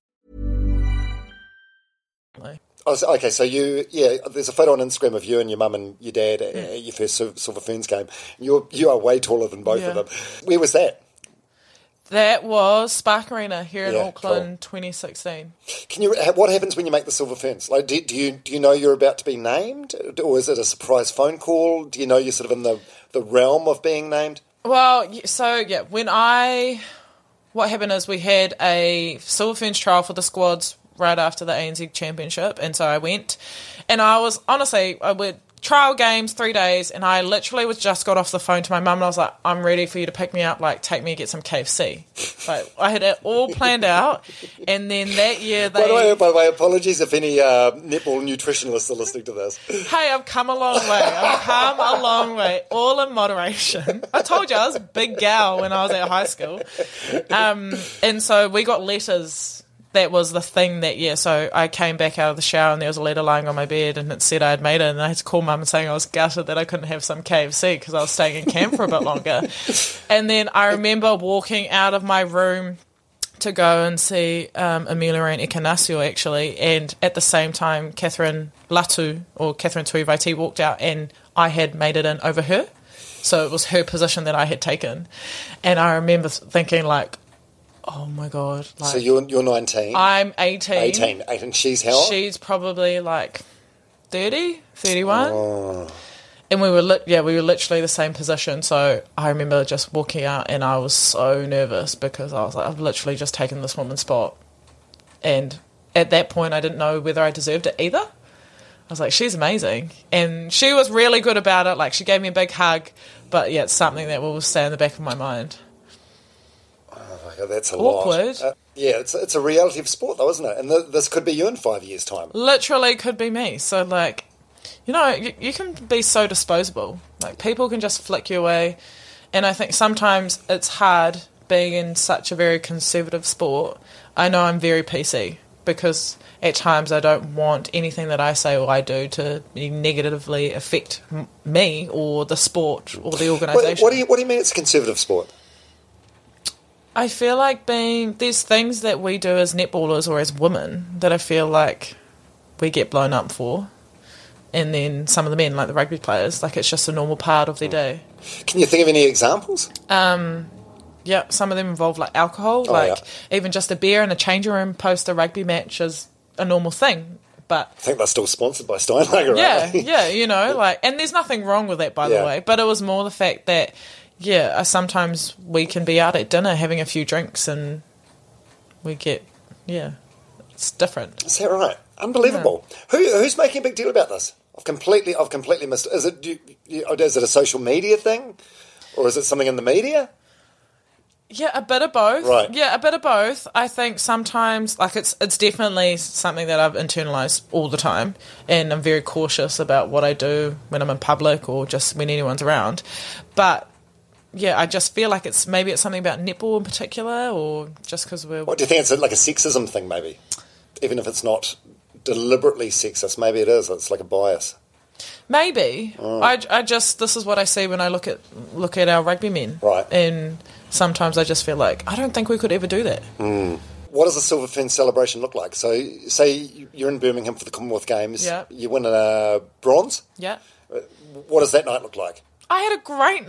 Speaker 2: Oh, so- okay, so you, yeah, there's a photo on Instagram of you and your mum and your dad at, at your first Sil- Silver Ferns game. You're, you are way taller than both
Speaker 3: Yeah.
Speaker 2: of them. Where was that?
Speaker 3: That was Spark Arena here in
Speaker 2: Yeah,
Speaker 3: Auckland, twenty sixteen.
Speaker 2: Can you? ha- What happens when you make the Silver Ferns? Like, do, do you do you know you're about to be named, or is it a surprise phone call? Do you know you're sort of in the, the realm of being named?
Speaker 3: Well, y- so yeah, when I, what happened is we had a Silver Ferns trial for the squads right after the A N Z Championship, and so I went, and I was honestly, I would trial games three days, and I literally was just got off the phone to my mum, and I was like, I'm ready for you to pick me up, like take me and get some K F C. Like I had it all planned out, and then that year they.
Speaker 2: By the way, by the way, apologies if any uh, netball nutritionalists are listening to this.
Speaker 3: Hey, I've come a long way. I've come a long way, all in moderation. I told you I was a big gal when I was at high school. Um, and so we got letters. That was the thing that year. So I came back out of the shower and there was a letter lying on my bed and it said I had made it, and I had to call Mum and saying I was gutted that I couldn't have some K F C because I was staying in camp for a bit longer. And then I remember walking out of my room to go and see um, Amelia and Ikanasio actually, and at the same time Catherine Latu or Catherine Tuivaiti walked out and I had made it in over her. So it was her position that I had taken. And I remember thinking like, Oh my god! Like,
Speaker 2: So you're you're nineteen.
Speaker 3: I'm eighteen.
Speaker 2: eighteen. eighteen. She's how old?
Speaker 3: She's probably like thirty, thirty-one.
Speaker 2: Oh.
Speaker 3: And we were lit, yeah, we were literally the same position. So I remember just walking out, and I was so nervous because I was like, I've literally just taken this woman's spot. And at that point, I didn't know whether I deserved it either. I was like, she's amazing, and she was really good about it. Like, she gave me a big hug, but yeah, it's something that will stay in the back of my mind.
Speaker 2: Oh my God, that's a
Speaker 3: Awkward.
Speaker 2: lot. Uh, yeah, it's it's a reality of sport, though, isn't it? And th- this could be you in five years' time.
Speaker 3: Literally, could be me. So like. You know, you, you can be so disposable. Like, people can just flick you away. And I think sometimes it's hard being in such a very conservative sport. I know I'm very P C because at times I don't want anything that I say or I do to negatively affect m- me or the sport or the organisation.
Speaker 2: What, what do you What do you mean it's a conservative sport?
Speaker 3: I feel like being... There's things that we do as netballers or as women that I feel like we get blown up for. And then some of the men, like the rugby players, like it's just a normal part of their day.
Speaker 2: Can you think of any examples?
Speaker 3: Um, yeah, some of them involve like alcohol,
Speaker 2: Oh,
Speaker 3: like
Speaker 2: yeah.
Speaker 3: even just a beer in a changing room post a rugby match is a normal thing. But
Speaker 2: I think they're still sponsored by Steinlager,
Speaker 3: yeah,
Speaker 2: aren't they?
Speaker 3: yeah, you know, like, and there's nothing wrong with that, by
Speaker 2: Yeah.
Speaker 3: the way. But it was more the fact that, yeah, uh, sometimes we can be out at dinner having a few drinks and we get, yeah, it's different.
Speaker 2: Is that right? Unbelievable. Who Who's making a big deal about this? I've completely, I've completely missed. Is it? Do you, you, is it a social media thing, or is it something in the media?
Speaker 3: Yeah, a bit of both.
Speaker 2: Right.
Speaker 3: Yeah, a bit of both. I think sometimes, like, it's it's definitely something that I've internalized all the time, and I'm very cautious about what I do when I'm in public or just when anyone's around. But yeah, I just feel like it's maybe it's something about netball in particular, or just because we're.
Speaker 2: What do you think? It's like a sexism thing, maybe, even if it's not deliberately sexist. Maybe it is. It's like a bias.
Speaker 3: Maybe.
Speaker 2: Oh.
Speaker 3: I, I just this is what I see when I look at look at our rugby men.
Speaker 2: Right.
Speaker 3: And sometimes I just feel like I don't think we could ever do that.
Speaker 2: Mm. What does a Silver Fern celebration look like? So, say you're in Birmingham for the Commonwealth Games.
Speaker 3: Yeah.
Speaker 2: You win a bronze.
Speaker 3: Yeah.
Speaker 2: What does that night look like?
Speaker 3: I had a great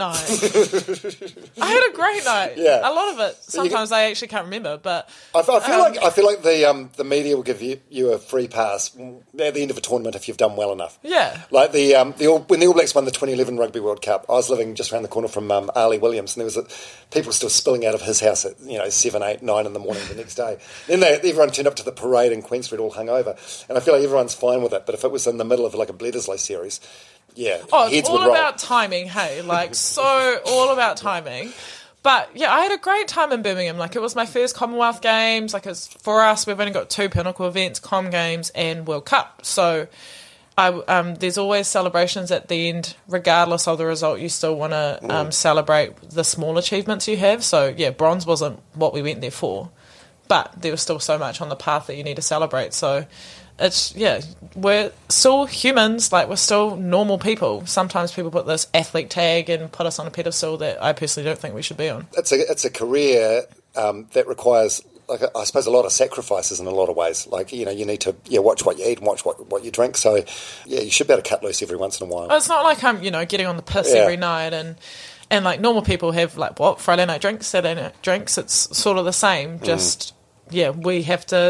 Speaker 3: night. I had a great night.
Speaker 2: Yeah.
Speaker 3: A lot of it.
Speaker 2: So you
Speaker 3: Sometimes I actually can't remember, but
Speaker 2: I, I feel
Speaker 3: um,
Speaker 2: like I feel like the um, the media will give you, you a free pass at the end of a tournament if you've done well enough.
Speaker 3: Yeah.
Speaker 2: Like the um, the All, when the All Blacks won the twenty eleven Rugby World Cup, I was living just around the corner from um, Ali Williams, and there was a, people still spilling out of his house at you know seven, eight, nine in the morning the next day. Then they, everyone turned up to the parade in Queen Street all hungover, and I feel like everyone's fine with it. But if it was in the middle of like a Bledisloe series, yeah,
Speaker 3: oh, it's
Speaker 2: heads
Speaker 3: all
Speaker 2: would roll.
Speaker 3: about timing, hey? Like, so all about timing. But, yeah, I had a great time in Birmingham. Like, it was my first Commonwealth Games. Like, it's, for us, we've only got two pinnacle events, Com Games and World Cup. So I, um, there's always celebrations at the end. Regardless of the result, you still want to
Speaker 2: Mm.
Speaker 3: um, celebrate the small achievements you have. So, yeah, bronze wasn't what we went there for. But there was still so much on the path that you need to celebrate. So it's, yeah, we're still humans, like we're still normal people. Sometimes people put this athlete tag and put us on a pedestal that I personally don't think we should be on.
Speaker 2: It's a it's a career um, that requires, like I suppose, a lot of sacrifices in a lot of ways. Like you know, you need to yeah watch what you eat and watch what what you drink. So yeah, you should be able to cut loose every once in a while.
Speaker 3: It's not like I'm, you know, getting on the piss
Speaker 2: Yeah.
Speaker 3: every night and and like normal people have like what Friday night drinks, Saturday night drinks. It's sort of the same. Just yeah, we have to,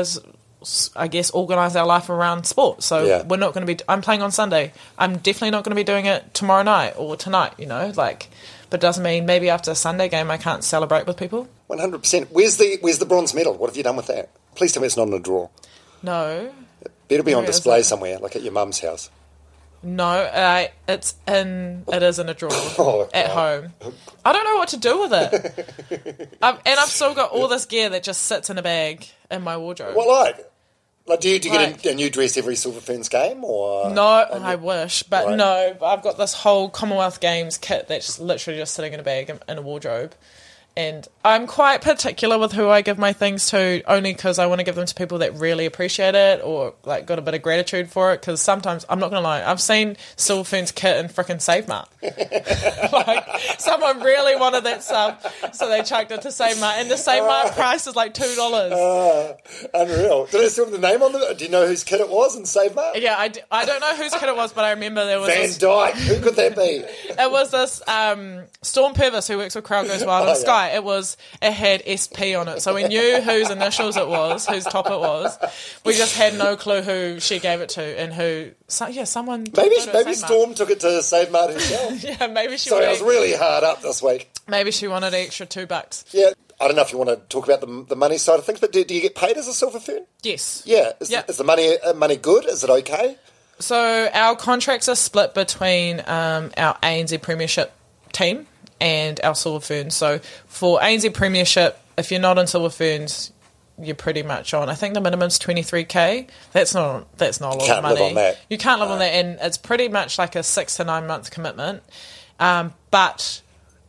Speaker 3: I guess, organise our life around sport. So
Speaker 2: Yeah.
Speaker 3: we're not going to be. I'm playing on Sunday. I'm definitely not going to be doing it tomorrow night or tonight. You know, like, but it doesn't mean maybe after a Sunday game I can't celebrate with people.
Speaker 2: One hundred percent. Where's the Where's the bronze medal? What have you done with that? Please tell me it's not in a drawer.
Speaker 3: No,
Speaker 2: Better be on
Speaker 3: Where is
Speaker 2: display
Speaker 3: it?
Speaker 2: somewhere, like at your mum's house.
Speaker 3: no, I, it's in. It is in a drawer
Speaker 2: Oh,
Speaker 3: at
Speaker 2: God.
Speaker 3: home. I don't know what to do with it. I've, and I've still got all this gear that just sits in a bag in my wardrobe.
Speaker 2: What like? Like, do you, do you
Speaker 3: Like-
Speaker 2: get a, a new dress every Silver Ferns game, or
Speaker 3: No, I wish, but
Speaker 2: Right.
Speaker 3: no. I've got this whole Commonwealth Games kit that's literally just sitting in a bag in, in a wardrobe. And I'm quite particular with who I give my things to, only because I want to give them to people that really appreciate it or like got a bit of gratitude for it. Because sometimes, I'm not going to lie, I've seen Silver Ferns kit in frickin' Save Mart. Like, someone really wanted that stuff, so they chucked it to Save Mart. And the Save Mart price is like two dollars.
Speaker 2: Uh, unreal. Did I still have the name on it? Do you know whose kit it was in Save Mart?
Speaker 3: Yeah, I, d- I don't know whose kit it was, but I remember there was
Speaker 2: Van
Speaker 3: this,
Speaker 2: Dyke. Who could that be?
Speaker 3: it was this um, Storm Purvis who works with Crowd Goes Wild
Speaker 2: Oh,
Speaker 3: on
Speaker 2: yeah.
Speaker 3: Sky. right. It was, it had S P on it. So we knew whose initials it was, whose top it was. We just had no clue who she gave it to and who, so, yeah, someone.
Speaker 2: Maybe
Speaker 3: took it to
Speaker 2: maybe
Speaker 3: Save
Speaker 2: Storm
Speaker 3: Mart.
Speaker 2: took it to Save Mart herself.
Speaker 3: Yeah, maybe she
Speaker 2: Sorry, I
Speaker 3: wanted,
Speaker 2: was really hard up this week.
Speaker 3: maybe she wanted an extra two bucks.
Speaker 2: Yeah, I don't know if you want to talk about the, the money side of things, but do, do you get paid as a Silver Fern?
Speaker 3: Yes.
Speaker 2: Yeah. Is,
Speaker 3: Yeah.
Speaker 2: is the money uh, money good? Is it okay?
Speaker 3: So our contracts are split between um, our A N Z Premiership team and our Silver Ferns. So for A N Z Premiership, if you're not in Silver Ferns, you're pretty much on. I think the minimum's twenty-three K. That's not that's not a lot
Speaker 2: Can't
Speaker 3: of money.
Speaker 2: live on that.
Speaker 3: You can't live on that, and it's pretty much like a six to nine month commitment. Um, but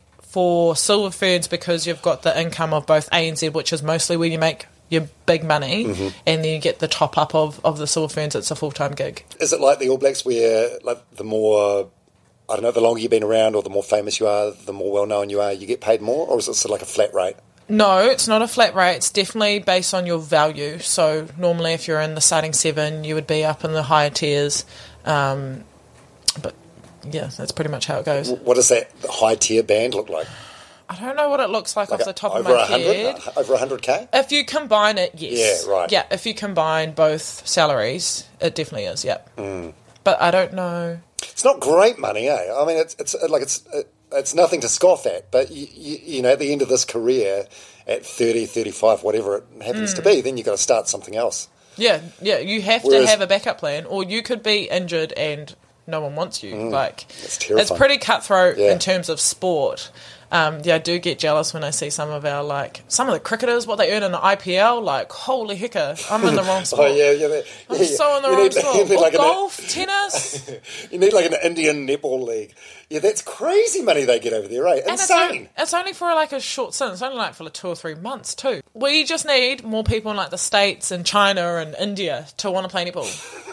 Speaker 3: for Silver Ferns, because you've got the income of both A N Z, which is mostly where you make your big money,
Speaker 2: Mm-hmm.
Speaker 3: and then you get the top up of, of the Silver Ferns, it's a full time gig.
Speaker 2: Is it like the All Blacks where like the more, I don't know, the longer you've been around or the more famous you are, the more well-known you are, you get paid more? Or is it sort of like a flat rate?
Speaker 3: No, it's not a flat rate. It's definitely based on your value. So normally if you're in the starting seven, you would be up in the higher tiers. Um, but yeah, that's pretty much how it goes.
Speaker 2: What does that high tier band look like?
Speaker 3: I don't know what it looks like,
Speaker 2: Like
Speaker 3: off the top of
Speaker 2: over
Speaker 3: my
Speaker 2: a hundred,
Speaker 3: head.
Speaker 2: over a hundred k.
Speaker 3: If you combine it, yes.
Speaker 2: Yeah, right.
Speaker 3: Yeah, if you combine both salaries, it definitely is, yeah.
Speaker 2: Mm.
Speaker 3: But I don't know.
Speaker 2: It's not great money, eh? I mean, it's it's like it's it's nothing to scoff at. But you, you, you know, at the end of this career, at thirty, thirty-five, whatever it happens
Speaker 3: Mm.
Speaker 2: to be, then you've got to start something else.
Speaker 3: Yeah, yeah, you have
Speaker 2: Whereas-
Speaker 3: to have a backup plan, or you could be injured and no one wants you. Like,
Speaker 2: That's terrifying.
Speaker 3: it's pretty cutthroat
Speaker 2: Yeah.
Speaker 3: in terms of sport. Um, yeah, I do get jealous when I see some of our, like, some of the cricketers, what they earn in the I P L, like, holy hecker, I'm in the wrong
Speaker 2: Oh
Speaker 3: sport.
Speaker 2: yeah, yeah. yeah
Speaker 3: I'm
Speaker 2: yeah.
Speaker 3: so in the
Speaker 2: You
Speaker 3: wrong
Speaker 2: need-
Speaker 3: sport.
Speaker 2: you need
Speaker 3: Or
Speaker 2: like an-
Speaker 3: golf, tennis.
Speaker 2: You need like an Indian netball league. Yeah, that's crazy money they get over there, right?
Speaker 3: And it's
Speaker 2: Insane.
Speaker 3: only, it's only for like a short stint. It's only like for like two or three months too. We just need more people in like the States and China and India to want to play netball.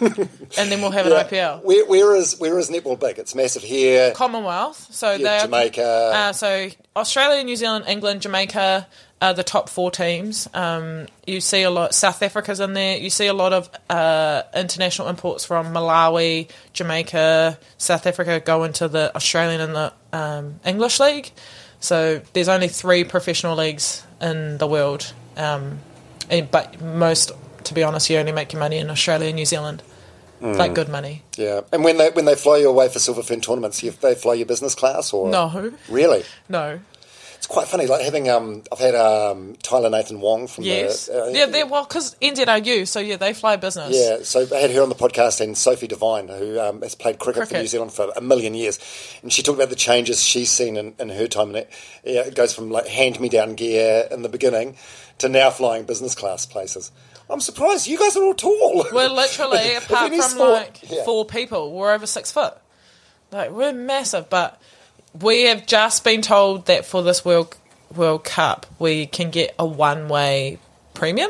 Speaker 3: And then we'll have an
Speaker 2: Yeah.
Speaker 3: I P L.
Speaker 2: Where, where is where is netball big? It's massive here.
Speaker 3: Commonwealth. So
Speaker 2: Yeah,
Speaker 3: they're
Speaker 2: Jamaica.
Speaker 3: Uh, so Australia, New Zealand, England, Jamaica are the top four teams. Um, you see a lot. South Africa's in there. You see a lot of uh, international imports from Malawi, Jamaica, South Africa go into the Australian and the um, English league. So there's only three professional leagues in the world. Um, and, but most, to be honest, you only make your money in Australia and New Zealand. Like good money.
Speaker 2: Yeah, and when they when they fly you away for Silver Fern tournaments, you, they fly you business class or
Speaker 3: No.
Speaker 2: Really?
Speaker 3: No.
Speaker 2: It's quite funny. Like having um, I've had um, Tyler Nathan Wong from
Speaker 3: Yes.
Speaker 2: the uh,
Speaker 3: yeah, they're, well, because N Z R U, so yeah, they fly business.
Speaker 2: Yeah, so I had her on the podcast, and Sophie Devine, who um, has played cricket, for
Speaker 3: Cricket.
Speaker 2: New Zealand for a million years, and she talked about the changes she's seen in, in her time, and it, yeah, it goes from like hand-me-down gear in the beginning to now flying business class places. I'm surprised you guys are all tall.
Speaker 3: We're literally,
Speaker 2: If
Speaker 3: apart
Speaker 2: any
Speaker 3: from
Speaker 2: sport-
Speaker 3: like
Speaker 2: yeah.
Speaker 3: four people, we're over six foot. Like, we're massive, but we have just been told that for this World World Cup, we can get a one-way premium.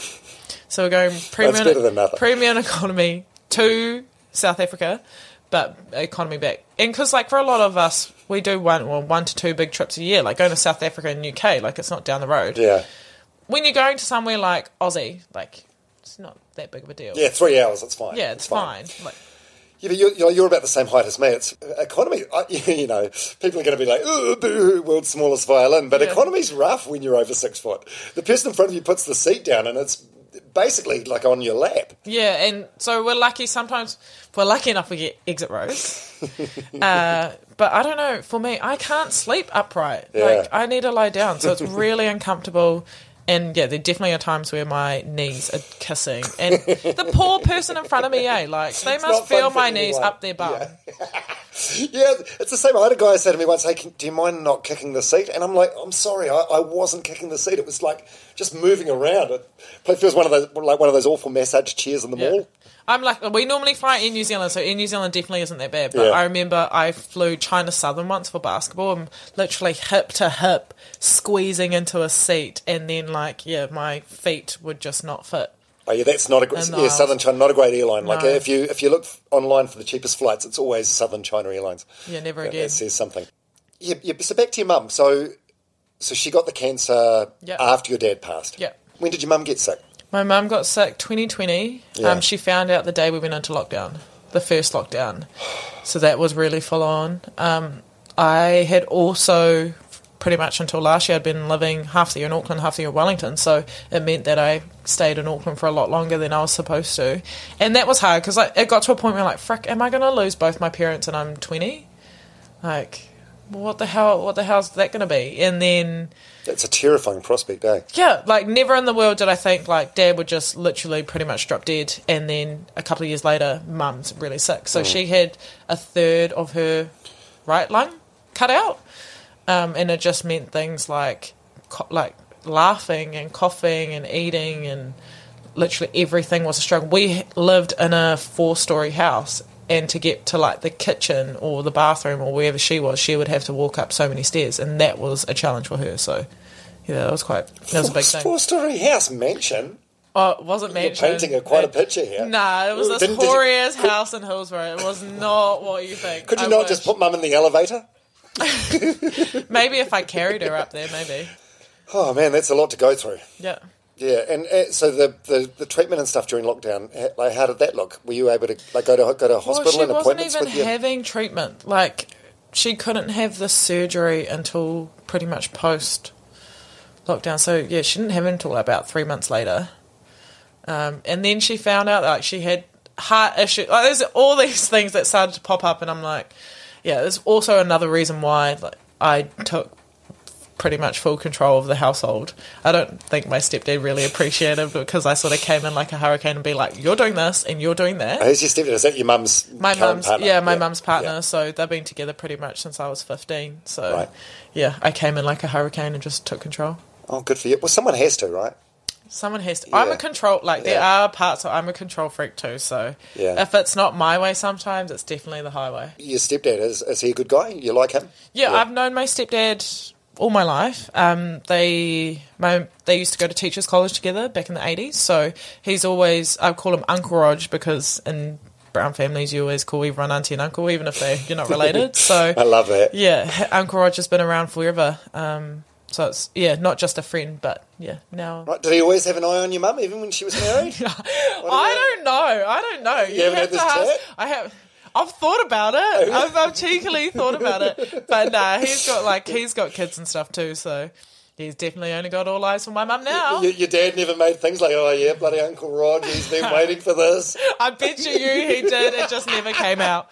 Speaker 3: So we're going premium,
Speaker 2: better than nothing.
Speaker 3: premium economy to South Africa, but economy back. And because, like, for a lot of us, we do one, well, one to two big trips a year, like going to South Africa and U K, like it's not down the road.
Speaker 2: Yeah,
Speaker 3: When you're going to somewhere like Aussie, like, it's not that big of a deal.
Speaker 2: yeah, three hours, it's fine.
Speaker 3: Yeah, it's, fine. Like,
Speaker 2: Yeah, but you're, you're, you're about the same height as me. It's economy. I, you know, people are going to be like, "Ooh, boo, world's smallest violin," but
Speaker 3: Yeah.
Speaker 2: economy's rough when you're over six foot. The person in front of you puts the seat down, and it's basically like on your lap.
Speaker 3: yeah, and so we're lucky sometimes, if we're lucky enough we get exit rows. uh, but I don't know, for me, I can't sleep upright.
Speaker 2: Yeah.
Speaker 3: Like, I need to lie down, so it's really uncomfortable. And yeah, there definitely are times where my knees are kissing. And the poor person in front of me, eh? Like, they
Speaker 2: not
Speaker 3: must
Speaker 2: fun
Speaker 3: feel
Speaker 2: for
Speaker 3: my knees
Speaker 2: anyone.
Speaker 3: up their bum.
Speaker 2: Yeah. Yeah, it's the same. I had a guy say to me once, "Hey, can, do you mind not kicking the seat?" And I'm like, "I'm sorry, I, I wasn't kicking the seat. It was like just moving around. It feels one of those like one of those awful massage chairs in the
Speaker 3: Yeah.
Speaker 2: mall."
Speaker 3: I'm like, we normally fly in New Zealand, so in New Zealand definitely isn't that bad. But
Speaker 2: Yeah.
Speaker 3: I remember I flew China Southern once for basketball and literally hip to hip squeezing into a seat, and then like, yeah, my feet would just not fit.
Speaker 2: Oh yeah, that's not a great.
Speaker 3: And
Speaker 2: Yeah,
Speaker 3: I
Speaker 2: Southern
Speaker 3: was-
Speaker 2: China, not a great airline. Like
Speaker 3: No.
Speaker 2: if you if you look f- online for the cheapest flights, it's always Southern China Airlines.
Speaker 3: Yeah, never
Speaker 2: That-
Speaker 3: again.
Speaker 2: That says something. Yeah, yeah. So back to your mum. So, so she got the cancer
Speaker 3: Yeah.
Speaker 2: after your dad passed.
Speaker 3: Yeah.
Speaker 2: When did your mum get sick?
Speaker 3: My mum got sick twenty twenty.
Speaker 2: Yeah.
Speaker 3: Um, she found out the day we went into lockdown, the first lockdown. So that was really full on. Um, I had also pretty much until last year, I'd been living half the year in Auckland, half the year in Wellington. So it meant that I stayed in Auckland for a lot longer than I was supposed to. And that was hard because like, it got to a point where I'm like, frick, am I going to lose both my parents and I'm twenty? Like, what the hell, what the hell's that going to be? And then...
Speaker 2: It's a terrifying prospect, eh?
Speaker 3: Yeah, like never in the world did I think like Dad would just literally pretty much drop dead, and then a couple of years later, Mum's really sick. So mm. she had a third of her right lung cut out, um, and it just meant things like co- like laughing and coughing and eating, and literally everything was a struggle. We lived in a four-story house, and to get to like the kitchen or the bathroom or wherever she was, she would have to walk up so many stairs, and that was a challenge for her. So, yeah, that was quite that was a big thing.
Speaker 2: Four-story house mansion.
Speaker 3: Oh, it wasn't mansion.
Speaker 2: You're painting a, quite a picture here.
Speaker 3: Nah, it was this
Speaker 2: Didn't-
Speaker 3: hoary
Speaker 2: you-
Speaker 3: ass house in Hillsborough. It was not what you think.
Speaker 2: Could you
Speaker 3: I
Speaker 2: not
Speaker 3: wish.
Speaker 2: just put Mum in the elevator?
Speaker 3: Maybe if I carried her up there, maybe.
Speaker 2: Oh man, that's a lot to go through.
Speaker 3: Yeah.
Speaker 2: Yeah, and uh, so the, the, the treatment and stuff during lockdown, ha- like how did that look? Were you able to like go to go to hospital
Speaker 3: Well, she
Speaker 2: and
Speaker 3: wasn't
Speaker 2: appointments
Speaker 3: even
Speaker 2: with your...
Speaker 3: having treatment. Like, she couldn't have the surgery until pretty much post lockdown. So yeah, she didn't have it until about three months later. Um, and then she found out that like she had heart issues. Like, there's all these things that started to pop up, and I'm like, yeah. There's also another reason why like I took pretty much full control of the household. I don't think my stepdad really appreciated, because I sort of came in like a hurricane and be like, you're doing this and you're doing that.
Speaker 2: Who's your stepdad? Is that your mum's
Speaker 3: My
Speaker 2: current
Speaker 3: mum's,
Speaker 2: partner?
Speaker 3: yeah, my mum's partner.
Speaker 2: Yeah.
Speaker 3: So they've been together pretty much since I was fifteen. So,
Speaker 2: Right.
Speaker 3: yeah, I came in like a hurricane and just took control.
Speaker 2: Oh, good for you. Well, someone has to, right?
Speaker 3: Someone has to.
Speaker 2: Yeah.
Speaker 3: I'm a control, like, there
Speaker 2: Yeah.
Speaker 3: are parts of, I'm a control freak too. So,
Speaker 2: Yeah.
Speaker 3: if it's not my way sometimes, it's definitely the highway.
Speaker 2: Your stepdad, is is he a good guy? You like him?
Speaker 3: Yeah,
Speaker 2: Yeah.
Speaker 3: I've known my stepdad all my life. Um, they my they used to go to teachers' college together back in the eighties. So he's always, I call him Uncle Rog, because in brown families you always call everyone auntie and uncle, even if they you're not related. So
Speaker 2: I love that.
Speaker 3: yeah, Uncle Rog has been around forever. Um, so it's yeah, not just a friend, but yeah, now.
Speaker 2: Right. Did he always have an eye on your mum, even when she was married?
Speaker 3: I don't know. I don't know. You,
Speaker 2: haven't
Speaker 3: have
Speaker 2: had this
Speaker 3: to ask.
Speaker 2: chat?
Speaker 3: I have. I've thought about it. I've, I've cheekily thought about it, but nah, he's got like he's got kids and stuff too, so he's definitely only got all eyes for my mum now.
Speaker 2: Your, your dad never made things like, oh yeah, bloody Uncle Rod, he's been waiting for this.
Speaker 3: I bet you, you he did. It just never came out.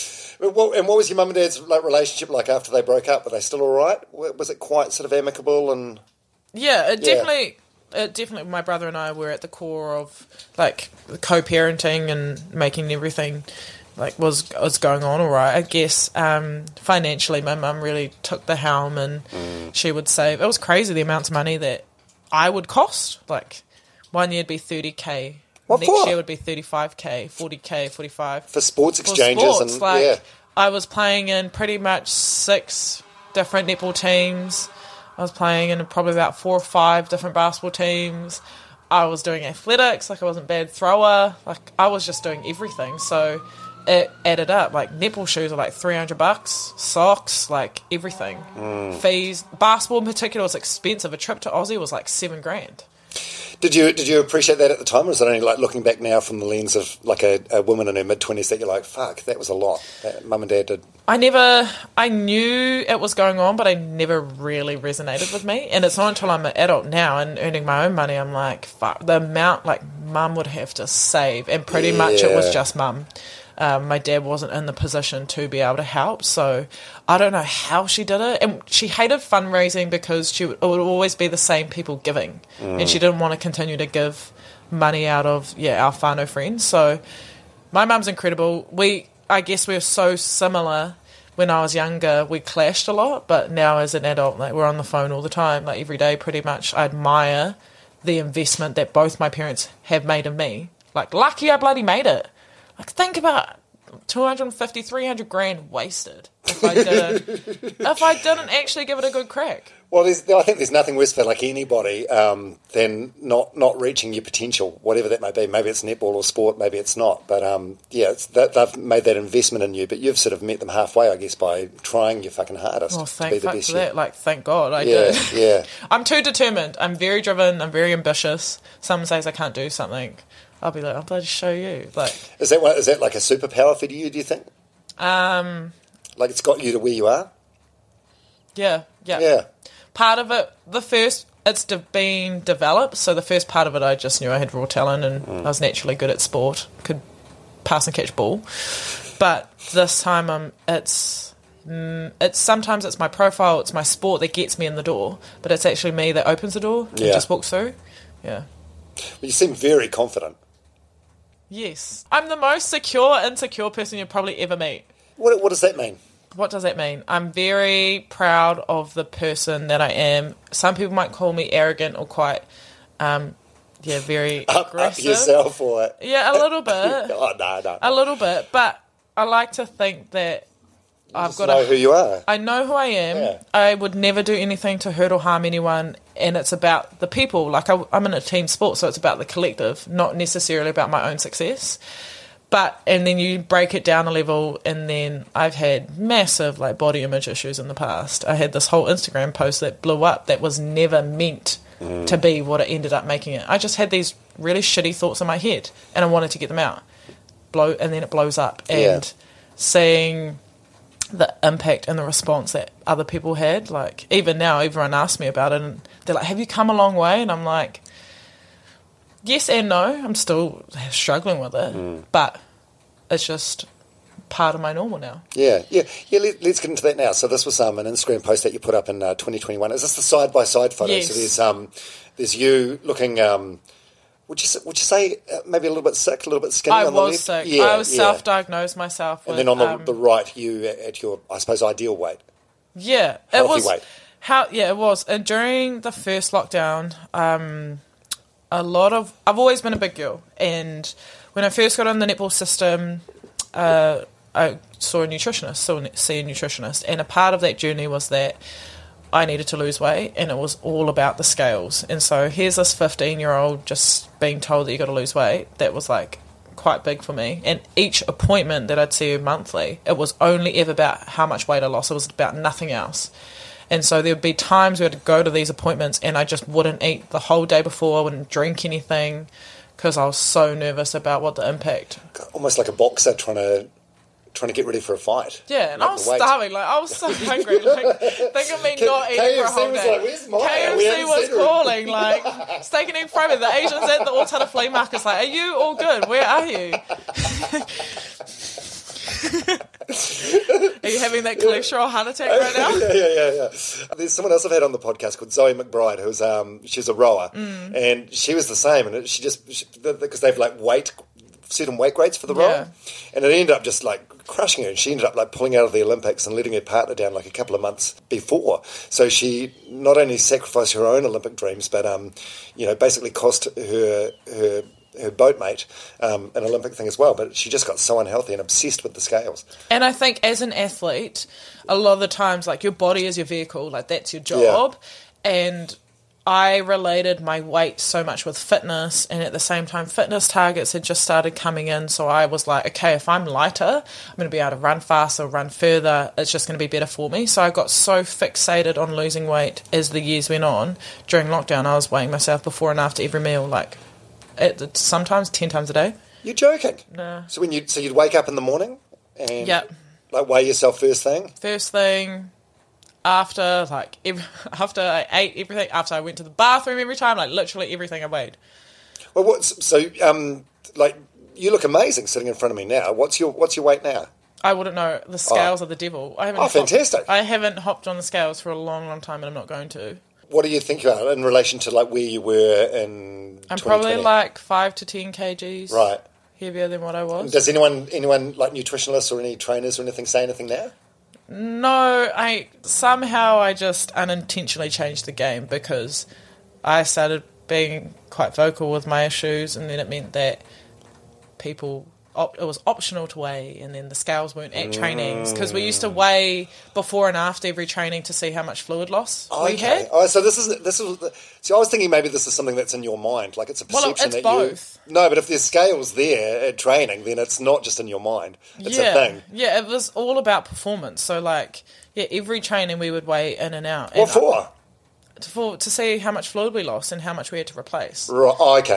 Speaker 2: Well, and what was your mum and dad's like relationship like after they broke up? Were they still all right? Was it quite sort of amicable and?
Speaker 3: Yeah, it
Speaker 2: Yeah.
Speaker 3: definitely. It definitely. My brother and I were at the core of like co-parenting and making everything like was was going on all right. I guess um, financially, my mum really took the helm, and
Speaker 2: Mm.
Speaker 3: she would save. It was crazy the amounts of money that I would cost. Like one year would be thirty k.
Speaker 2: What
Speaker 3: Next
Speaker 2: for?
Speaker 3: year would be thirty-five k, forty k, forty-five.
Speaker 2: For sports
Speaker 3: For
Speaker 2: exchanges
Speaker 3: sports,
Speaker 2: and
Speaker 3: like
Speaker 2: yeah.
Speaker 3: I was playing in pretty much six different netball teams. I was playing in probably about four or five different basketball teams. I was doing athletics, like I wasn't a bad thrower. Like I was just doing everything. So it added up. Like netball shoes are like three hundred bucks, socks, like everything.
Speaker 2: Mm.
Speaker 3: Fees. Basketball in particular was expensive. A trip to Aussie was like seven grand.
Speaker 2: Did you did you appreciate that at the time, or is it only like looking back now from the lens of like a, a woman in her mid twenties that you're like, fuck, that was a lot. That mum and dad did.
Speaker 3: I never, I knew it was going on, but I never really resonated with me. And it's not until I'm an adult now and earning my own money, I'm like, fuck, the amount like mum would have to save. And pretty much it was
Speaker 2: Yeah.
Speaker 3: just mum. Um, my dad wasn't in the position to be able to help. So I don't know how she did it. And she hated fundraising because she would, it would always be the same people giving. And she didn't want to continue to give money out of, yeah, our whānau friends. So my mum's incredible. We, I guess we're so similar. When I was younger, we clashed a lot, but now as an adult, like we're on the phone all the time, like every day pretty much. I admire the investment that both my parents have made in me. Like, lucky I bloody made it. Like, think about two hundred fifty, three hundred grand wasted if I didn't, if I didn't actually give it a good crack.
Speaker 2: Well, there's, I think there's nothing worse for like anybody um, than not, not reaching your potential, whatever that may be. Maybe it's netball or sport, maybe it's not. But um, yeah, it's that they've made that investment in you, but you've sort of met them halfway, I guess, by trying your fucking hardest
Speaker 3: Oh,
Speaker 2: to
Speaker 3: thank
Speaker 2: be the
Speaker 3: fuck
Speaker 2: best
Speaker 3: for
Speaker 2: you.
Speaker 3: that. Like, thank God I
Speaker 2: Yeah,
Speaker 3: did.
Speaker 2: yeah.
Speaker 3: I'm too determined. I'm very driven. I'm very ambitious. Someone says I can't do something, I'll be like, I'll bloody show you. Like,
Speaker 2: Is that what, is that like a superpower for you? Do you think?
Speaker 3: um,
Speaker 2: Like it's got you to where you are?
Speaker 3: Yeah, yeah.
Speaker 2: Yeah.
Speaker 3: Part of it, the first, it's de- been developed. So the first part of it, I just knew I had raw talent and mm. I was naturally good at sport, could pass and catch ball. But this time, um, it's mm, it's sometimes it's my profile, it's my sport that gets me in the door, but it's actually me that opens the door and
Speaker 2: yeah.
Speaker 3: just walks through. Yeah.
Speaker 2: Well, you seem very confident.
Speaker 3: Yes. I'm the most secure, insecure person you'll probably ever meet.
Speaker 2: What, what does that mean?
Speaker 3: What does that mean? I'm very proud of the person that I am. Some people might call me arrogant or quite, um, yeah, very
Speaker 2: up,
Speaker 3: aggressive.
Speaker 2: Up yourself or...
Speaker 3: Yeah, a little bit.
Speaker 2: oh, no, no.
Speaker 3: A little bit. But I like to think that
Speaker 2: you
Speaker 3: I've
Speaker 2: just
Speaker 3: got
Speaker 2: know
Speaker 3: a,
Speaker 2: who you are.
Speaker 3: I know who I am.
Speaker 2: Yeah.
Speaker 3: I would never do anything to hurt or harm anyone. And it's about the people. Like, I, I'm in a team sport, so it's about the collective, not necessarily about my own success. But, and then you break it down a level, and then I've had massive, like, body image issues in the past. I had this whole Instagram post that blew up that was never meant mm. to be what it ended up making it. I just had these really shitty thoughts in my head, and I wanted to get them out. Blow, and then it blows up. And
Speaker 2: yeah.
Speaker 3: seeing the impact and the response that other people had, like, even now, everyone asks me about it, and they're like, have you come a long way? And I'm like... yes and no. I'm still struggling with it, mm. but it's just part of my normal now.
Speaker 2: Yeah, yeah, yeah. Let, let's get into that now. So this was um, an Instagram post that you put up in uh, twenty twenty-one. Is this the side by side photo?
Speaker 3: Yes.
Speaker 2: So there's um, there's you looking. Um, would you would you say uh, maybe a little bit sick, a little bit skinny?
Speaker 3: I
Speaker 2: on the
Speaker 3: was
Speaker 2: left?
Speaker 3: sick.
Speaker 2: Yeah,
Speaker 3: I was
Speaker 2: yeah.
Speaker 3: self-diagnosed myself.
Speaker 2: And
Speaker 3: with,
Speaker 2: then on the,
Speaker 3: um,
Speaker 2: the right, you at your I suppose ideal weight.
Speaker 3: Yeah,
Speaker 2: healthy
Speaker 3: it was.
Speaker 2: weight.
Speaker 3: How? Yeah, it was. And during the first lockdown, um, a lot of I've always been a big girl, and when I first got on the netball system, uh, I saw a nutritionist, saw see a nutritionist, and a part of that journey was that I needed to lose weight, and it was all about the scales. And so here's this fifteen-year-old just being told that you got to lose weight. That was like quite big for me. And each appointment that I'd see monthly, it was only ever about how much weight I lost. It was about nothing else. And so there would be times where I'd go to these appointments and I just wouldn't eat the whole day before. I wouldn't drink anything because I was so nervous about what the impact.
Speaker 2: Almost like a boxer trying to trying to get ready for a fight.
Speaker 3: Yeah, and I was starving. Like, I was so hungry. Like, think of me
Speaker 2: K-
Speaker 3: not eating
Speaker 2: K F C
Speaker 3: for a whole
Speaker 2: was
Speaker 3: day.
Speaker 2: like, where's mine?
Speaker 3: K F C was calling, like, steak and egg fry me. The Asians at the Otara flea market's like, are you all good? Where are you? Are you having that cholesterol heart attack right now?
Speaker 2: yeah, yeah, yeah, yeah. There's someone else I've had on the podcast called Zoe McBride, who's um, she's a rower, mm. and she was the same, and she just because they've like weight certain weight grades for the
Speaker 3: yeah.
Speaker 2: rower, and it ended up just like crushing her, and she ended up like pulling out of the Olympics and letting her partner down like a couple of months before. So she not only sacrificed her own Olympic dreams, but um, you know, basically cost her her. her boatmate um, an Olympic thing as well, but she just got so unhealthy and obsessed with the scales. And
Speaker 3: I think as an athlete, a lot of the times, like, your body is your vehicle, like, that's your job, yeah. and I related my weight so much with fitness, and at the same time fitness targets had just started coming in, so I was like, okay, if I'm lighter, I'm going to be able to run faster, run further, it's just going to be better for me. So I got so fixated on losing weight as the years went on. During lockdown, I was weighing myself before and after every meal, like, It, sometimes ten times a day.
Speaker 2: You're joking?
Speaker 3: No.
Speaker 2: So when you so you'd wake up in the morning and
Speaker 3: yep.
Speaker 2: like weigh yourself first thing?
Speaker 3: First thing, after like every, after I ate everything, after I went to the bathroom every time, like literally everything I weighed.
Speaker 2: Well, what's so um like you look amazing sitting in front of me now. What's your what's your weight now?
Speaker 3: I wouldn't know. The scales
Speaker 2: oh.
Speaker 3: are the devil. I haven't.
Speaker 2: Oh,
Speaker 3: hopped,
Speaker 2: fantastic!
Speaker 3: I haven't hopped on the scales for a long, long time, and I'm not going to.
Speaker 2: What do you think about it in relation to like where you were in?
Speaker 3: I'm probably like five to ten kgs,
Speaker 2: right,
Speaker 3: heavier than what I was.
Speaker 2: Does anyone, anyone like nutritionalists or any trainers or anything say anything now?
Speaker 3: No, I somehow I just unintentionally changed the game because I started being quite vocal with my issues, and then it meant that people. Op- it was optional to weigh, and then the scales weren't at trainings because we used to weigh before and after every training to see how much fluid loss
Speaker 2: oh,
Speaker 3: we
Speaker 2: okay.
Speaker 3: had.
Speaker 2: Oh, so this is this is. See, I was thinking maybe this is something that's in your mind, like it's a perception
Speaker 3: well, it's
Speaker 2: that
Speaker 3: both.
Speaker 2: you. No, but if there's scales there at training, then it's not just in your mind; it's
Speaker 3: yeah.
Speaker 2: a thing.
Speaker 3: Yeah, it was all about performance. So, like, yeah, every training we would weigh in and out.
Speaker 2: What
Speaker 3: and
Speaker 2: for?
Speaker 3: I, for to see how much fluid we lost and how much we had to replace.
Speaker 2: Right. Oh, okay.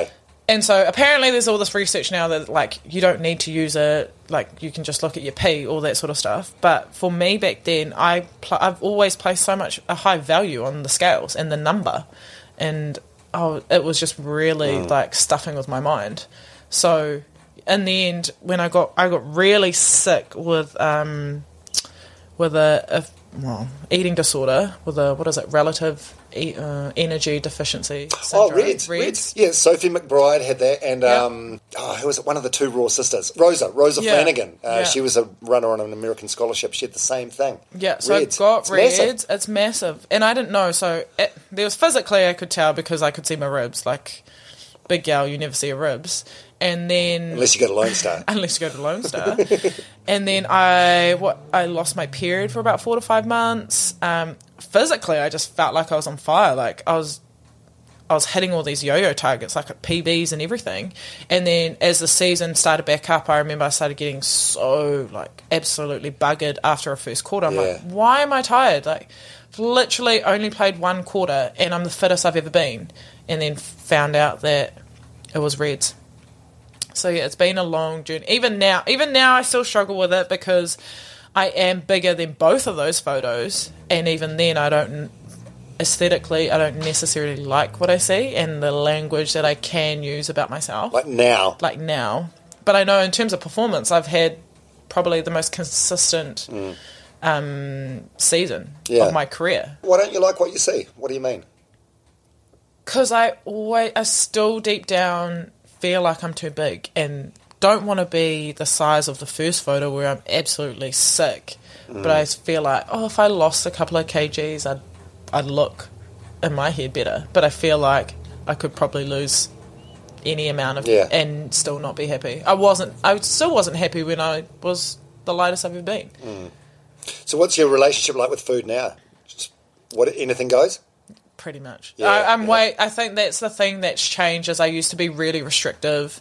Speaker 3: And so apparently there's all this research now that, like, you don't need to use it, like, you can just look at your pee, all that sort of stuff. But for me back then, I pl- I've always placed so much, a high value on the scales and the number. And oh, it was just really, mm. like, stuffing with my mind. So in the end, when I got, I got really sick with, um, with a, a well, eating disorder, with a, what is it, relative e- uh, energy deficiency syndrome.
Speaker 2: Oh, Reds, Reds. Yeah, Sophie McBride had that, and
Speaker 3: yep.
Speaker 2: um, oh, who was it? One of the two Raw sisters, Rosa, Rosa
Speaker 3: yeah.
Speaker 2: Flanagan. Uh,
Speaker 3: yeah.
Speaker 2: She was a runner on an American scholarship. She had the same thing.
Speaker 3: Yeah, so
Speaker 2: Reds.
Speaker 3: I got
Speaker 2: it's
Speaker 3: Reds.
Speaker 2: Massive.
Speaker 3: It's massive. And I didn't know, so it, there was physically I could tell because I could see my ribs, like, big gal, you never see your ribs. And then
Speaker 2: unless you go to Lone Star,
Speaker 3: unless you go to Lone Star, and then I what I lost my period for about four to five months. Um, physically, I just felt like I was on fire. Like I was, I was hitting all these yo-yo targets, like at P Bs and everything. And then as the season started back up, I remember I started getting so like absolutely buggered after a first quarter. I'm
Speaker 2: yeah.
Speaker 3: like, why am I tired? Like, literally only played one quarter, and I'm the fittest I've ever been. And then found out that it was Reds. So yeah, it's been a long journey. Even now, even now, I still struggle with it because I am bigger than both of those photos, and even then, I don't aesthetically, I don't necessarily like what I see and the language that I can use about myself.
Speaker 2: Like now,
Speaker 3: like now. But I know in terms of performance, I've had probably the most consistent mm. um, season yeah. of my career.
Speaker 2: Why don't you like what you see? What do you mean?
Speaker 3: Because I always, I still deep down feel like I'm too big and don't want to be the size of the first photo where I'm absolutely sick. Mm. But I feel like, oh, if I lost a couple of kgs, I'd, I'd look in my head better. But I feel like I could probably lose any amount of
Speaker 2: yeah.
Speaker 3: and still not be happy. I wasn't, I still wasn't happy when I was the lightest I've ever been.
Speaker 2: Mm. So what's your relationship like with food now? Just what, anything goes?
Speaker 3: Pretty much.
Speaker 2: Yeah,
Speaker 3: I, I'm
Speaker 2: yeah.
Speaker 3: way. I think that's the thing that's changed. Is I used to be really restrictive.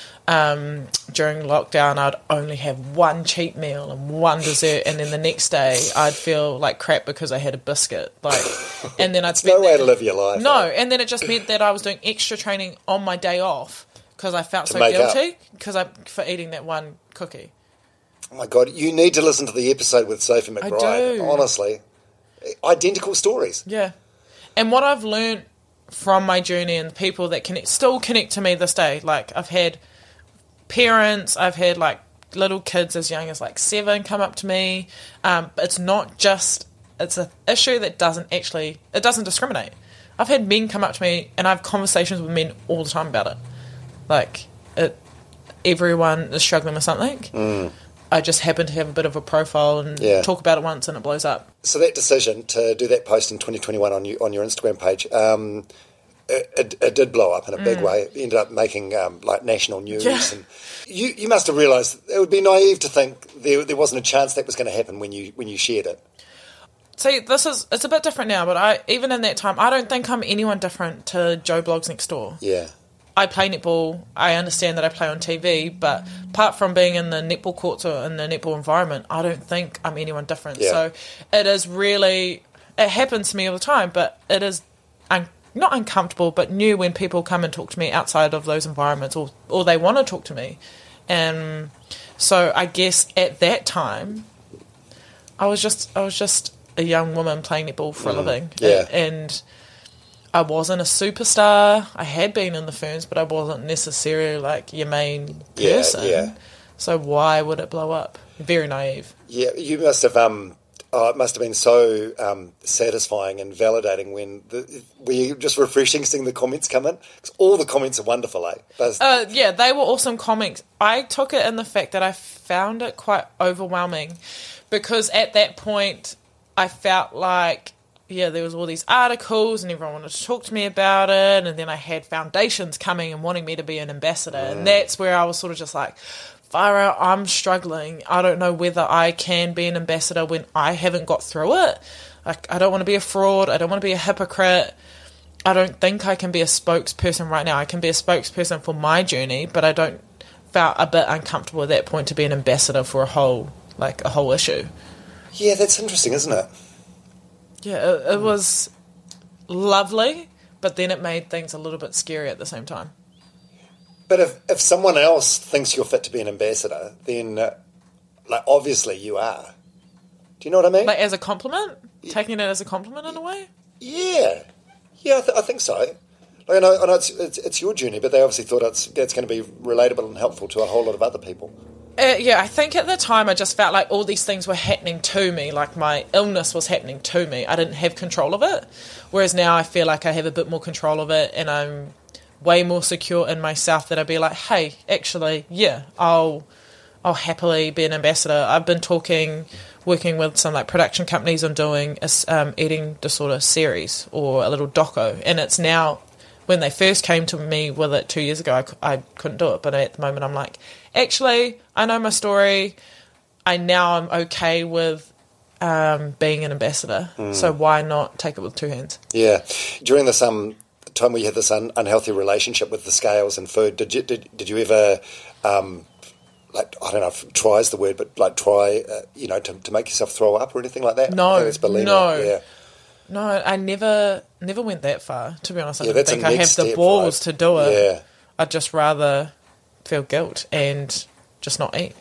Speaker 3: Um, during lockdown, I'd only have one cheat meal and one dessert, and then the next day I'd feel like crap because I had a biscuit. Like, and then I'd spend
Speaker 2: no way
Speaker 3: that,
Speaker 2: to live your life.
Speaker 3: No,
Speaker 2: right?
Speaker 3: And then it just meant that I was doing extra training on my day off because I felt
Speaker 2: to
Speaker 3: so
Speaker 2: make
Speaker 3: guilty because I for eating that one cookie.
Speaker 2: Oh my God, you need to listen to the episode with Sophie McBride.
Speaker 3: I do.
Speaker 2: Honestly, identical stories.
Speaker 3: Yeah. And what I've learned from my journey and the people that connect, still connect to me this day, like I've had parents, I've had like little kids as young as like seven come up to me. Um, but it's not just, it's an issue that doesn't actually, it doesn't discriminate. I've had men come up to me and I have conversations with men all the time about it. Like, it, everyone is struggling with something.
Speaker 2: Mm.
Speaker 3: I just happen to have a bit of a profile and
Speaker 2: yeah.
Speaker 3: talk about it once and it blows up.
Speaker 2: So that decision to do that post in twenty twenty-one on you, on your Instagram page, um, it, it, it did blow up in a big
Speaker 3: mm.
Speaker 2: way. It ended up making um, like national news.
Speaker 3: Yeah.
Speaker 2: And you, you must have realised it would be naive to think there, there wasn't a chance that was going to happen when you when you shared it.
Speaker 3: See, this is it's a bit different now, but I even in that time, I don't think I'm anyone different to Joe Blogs Next Door.
Speaker 2: Yeah.
Speaker 3: I play netball. I understand that I play on T V, but apart from being in the netball courts or in the netball environment, I don't think I'm anyone different.
Speaker 2: Yeah.
Speaker 3: So it is really, it happens to me all the time, but it is un, not uncomfortable, but new when people come and talk to me outside of those environments or, or they want to talk to me. And so I guess at that time, I was just I was just a young woman playing netball for mm, a living.
Speaker 2: Yeah.
Speaker 3: And I wasn't a superstar. I had been in the Ferns, but I wasn't necessarily like your main person.
Speaker 2: Yeah, yeah.
Speaker 3: So why would it blow up? Very naive.
Speaker 2: Yeah, you must have. Um, oh, it must have been so um, satisfying and validating when the, were you just refreshing seeing the comments come in? Because all the comments are wonderful, eh? But,
Speaker 3: uh, yeah, they were awesome comments. I took it in the fact that I found it quite overwhelming because at that point I felt like. Yeah, there was all these articles and everyone wanted to talk to me about it, and then I had foundations coming and wanting me to be an ambassador, mm. and that's where I was sort of just like, far out, I'm struggling. I don't know whether I can be an ambassador when I haven't got through it. Like, I don't want to be a fraud. I don't want to be a hypocrite. I don't think I can be a spokesperson right now. I can be a spokesperson for my journey, but I don't felt a bit uncomfortable at that point to be an ambassador for a whole, like, a whole issue.
Speaker 2: Yeah, that's interesting, isn't it?
Speaker 3: Yeah, it, it was lovely, but then it made things a little bit scary at the same time.
Speaker 2: But if, if someone else thinks you're fit to be an ambassador, then uh, like obviously you are. Do you know what I mean?
Speaker 3: Like as a compliment? Taking it as a compliment in a way?
Speaker 2: Yeah. Yeah, I, th- I think so. Like, I know, I know it's, it's, it's your journey, but they obviously thought it's, it's going to be relatable and helpful to a whole lot of other people.
Speaker 3: Uh, yeah, I think at the time I just felt like all these things were happening to me, like my illness was happening to me. I didn't have control of it, whereas now I feel like I have a bit more control of it and I'm way more secure in myself that I'd be like, hey, actually, yeah, I'll I'll happily be an ambassador. I've been talking, working with some like production companies on doing a um, eating disorder series or a little doco, and it's now, when they first came to me with it two years ago, I, I couldn't do it, but at the moment I'm like, actually, I know my story. I now I'm okay with um, being an ambassador. Mm. So why not take it with two hands?
Speaker 2: Yeah. During this um time where you had this un- unhealthy relationship with the scales and food, did you did, did you ever um, like I don't know if try is the word, but like try uh, you know to to make yourself throw up or anything like that?
Speaker 3: No,
Speaker 2: I think it's bulimia.
Speaker 3: no.
Speaker 2: Yeah.
Speaker 3: No, I never never went that far, to be honest. I
Speaker 2: Yeah,
Speaker 3: didn't
Speaker 2: that's
Speaker 3: think
Speaker 2: a
Speaker 3: I have
Speaker 2: next
Speaker 3: the
Speaker 2: step,
Speaker 3: balls
Speaker 2: right?
Speaker 3: to do it.
Speaker 2: Yeah.
Speaker 3: I'd just rather feel guilt and just not eat.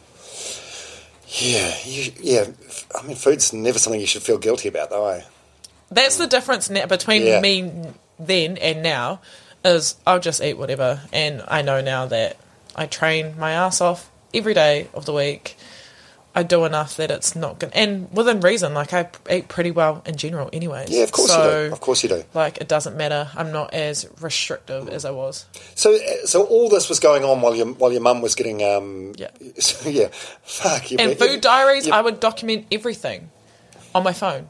Speaker 2: Yeah, you, yeah. I mean, food's never something you should feel guilty about, though, eh?
Speaker 3: That's the difference now between
Speaker 2: Yeah.
Speaker 3: me then and now, is I'll just eat whatever. And I know now that I train my ass off every day of the week. I do enough that it's not going to... And within reason, like, I eat pretty well in general anyways.
Speaker 2: Yeah, of course
Speaker 3: so,
Speaker 2: you do. Of course you do.
Speaker 3: Like, it doesn't matter. I'm not as restrictive as I was.
Speaker 2: So, so all this was going on while your while your mum was getting... Um,
Speaker 3: Yeah.
Speaker 2: So, yeah. Fuck. You
Speaker 3: And
Speaker 2: you-
Speaker 3: food diaries,
Speaker 2: you-
Speaker 3: I would document everything on my phone.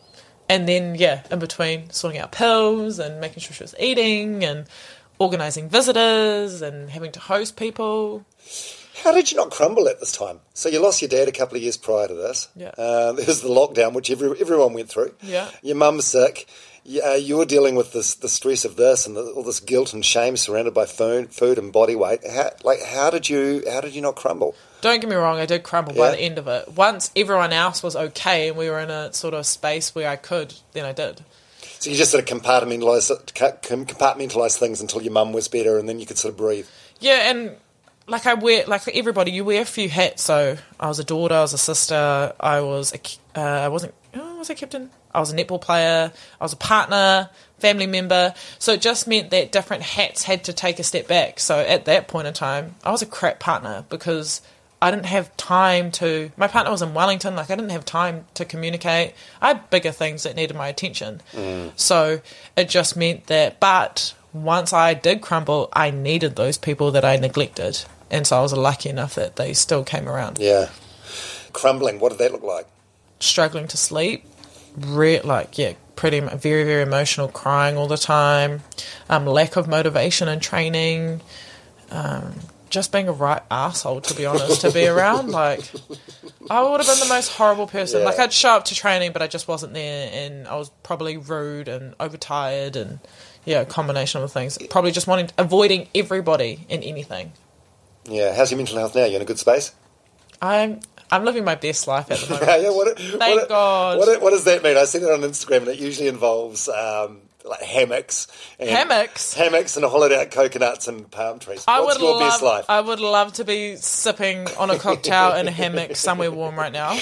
Speaker 3: And then, yeah, in between sorting out pills and making sure she was eating and organising visitors and having to host people.
Speaker 2: How did you not crumble at this time? So you lost your dad a couple of years prior to this.
Speaker 3: Yeah.
Speaker 2: Uh, there was the lockdown, which every, everyone went through.
Speaker 3: Yeah.
Speaker 2: Your mum's sick. You, uh, you're dealing with this, the stress of this and the, all this guilt and shame surrounded by food, food and body weight. How, like, how did you, how did you not crumble?
Speaker 3: Don't get me wrong, I did crumble
Speaker 2: Yeah.
Speaker 3: by the end of it. Once everyone else was okay and we were in a sort of space where I could, then I did.
Speaker 2: So you just sort of compartmentalise compartmentalise things until your mum was better, and then you could sort of breathe.
Speaker 3: Yeah, and like I wear, like for everybody, you wear a few hats. So I was a daughter, I was a sister, I was a, uh, I wasn't, oh, was I captain? I was a netball player, I was a partner, family member. So it just meant that different hats had to take a step back. So at that point in time, I was a crap partner because I didn't have time to... My partner was in Wellington, like I didn't have time to communicate. I had bigger things that needed my attention. Mm. So it just meant that... But once I did crumble, I needed those people that I neglected. And so I was lucky enough that they still came around.
Speaker 2: Yeah. Crumbling, what did that look like?
Speaker 3: Struggling to sleep. Re- like, yeah, pretty very, very emotional, crying all the time. Um, lack of motivation and training. Um... Just being a right asshole, to be honest, to be around. Like, I would have been the most horrible person.
Speaker 2: Yeah.
Speaker 3: Like, I'd show up to training, but I just wasn't there, and I was probably rude and overtired, and yeah, a combination of things. Probably just wanting, avoiding everybody and anything.
Speaker 2: Yeah. How's your mental health now? You in a good space?
Speaker 3: I'm, I'm living my best life at the moment.
Speaker 2: yeah. What,
Speaker 3: Thank
Speaker 2: what,
Speaker 3: God.
Speaker 2: What, what does that mean? I see that on Instagram, and it usually involves um, like hammocks, and
Speaker 3: Hammocks?
Speaker 2: hammocks, and hollowed out coconuts and palm trees.
Speaker 3: I
Speaker 2: What's
Speaker 3: would
Speaker 2: your
Speaker 3: love,
Speaker 2: best life?
Speaker 3: I would love to be sipping on a cocktail in a hammock somewhere warm right now.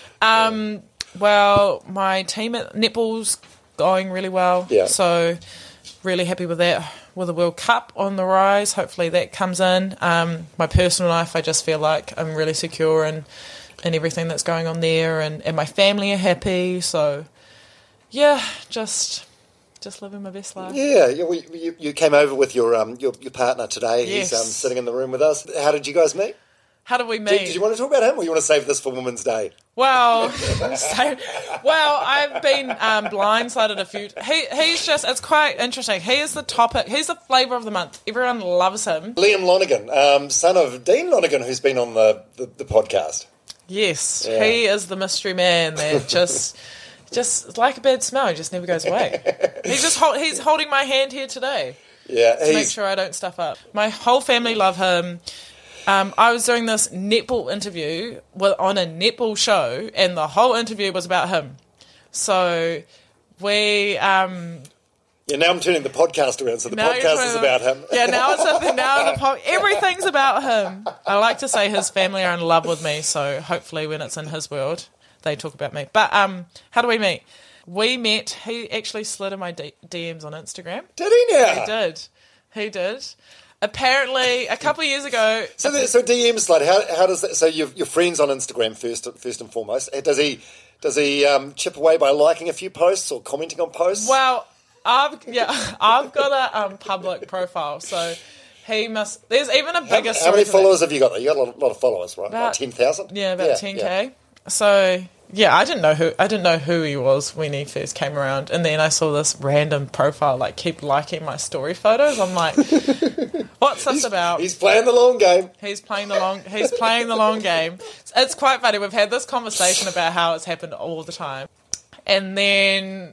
Speaker 3: Um, well, my team at netball's going really well.
Speaker 2: Yeah.
Speaker 3: So really happy with that. With the World Cup on the rise, hopefully that comes in. Um, my personal life, I just feel like I'm really secure in, in everything that's going on there, and, and my family are happy. So yeah, just... Just living my best life.
Speaker 2: Yeah, yeah well, you, you came over with your um your, your partner today.
Speaker 3: Yes.
Speaker 2: He's um, sitting in the room with us. How did you guys meet?
Speaker 3: How did we meet?
Speaker 2: Did, did you want to talk about him, or you want to save this for Women's Day?
Speaker 3: Well, so, well, I've been um, blindsided a few. He, he's just, it's quite interesting. He is the topic. He's the flavour of the month. Everyone loves him.
Speaker 2: Liam Lonergan, um, son of Dean Lonergan, who's been on the, the, the podcast.
Speaker 3: Yes,
Speaker 2: Yeah.
Speaker 3: he is the mystery man that just... Just like a bad smell, it just never goes away. He's just hold, he's holding my hand here today
Speaker 2: Yeah,
Speaker 3: to make sure I don't stuff up. My whole family love him. Um, I was doing this netball interview with, on a netball show, and the whole interview was about him. So we, um,
Speaker 2: Yeah, now I'm turning the podcast around, so the
Speaker 3: Now you're
Speaker 2: podcast
Speaker 3: trying
Speaker 2: is
Speaker 3: to-
Speaker 2: about him.
Speaker 3: Yeah, now it's something. Now the po- everything's about him. I like to say his family are in love with me, so hopefully when it's in his world, they talk about me. But um, how do we meet? We met. He actually slid in my D- DMs on Instagram.
Speaker 2: Did he now?
Speaker 3: He did. He did. Apparently, a couple of years ago.
Speaker 2: So, the, so D M slide. How how does that? So you're, you're friends on Instagram first, first and foremost. Does he does he um, chip away by liking a few posts or commenting on posts?
Speaker 3: Well, I've yeah, I've got a um, public profile, so he must. There's even a
Speaker 2: how,
Speaker 3: bigger.
Speaker 2: how
Speaker 3: story
Speaker 2: many
Speaker 3: to that.
Speaker 2: followers have you got? You got a lot, lot of followers, right?
Speaker 3: About-
Speaker 2: Like ten thousand.
Speaker 3: Yeah, about ten k. So yeah, I didn't know who I didn't know who he was when he first came around, and then I saw this random profile like keep liking my story photos. I'm like, what's this about?
Speaker 2: He's playing the long game.
Speaker 3: He's playing the long. He's playing the long game. It's quite funny. We've had this conversation about how it's happened all the time, and then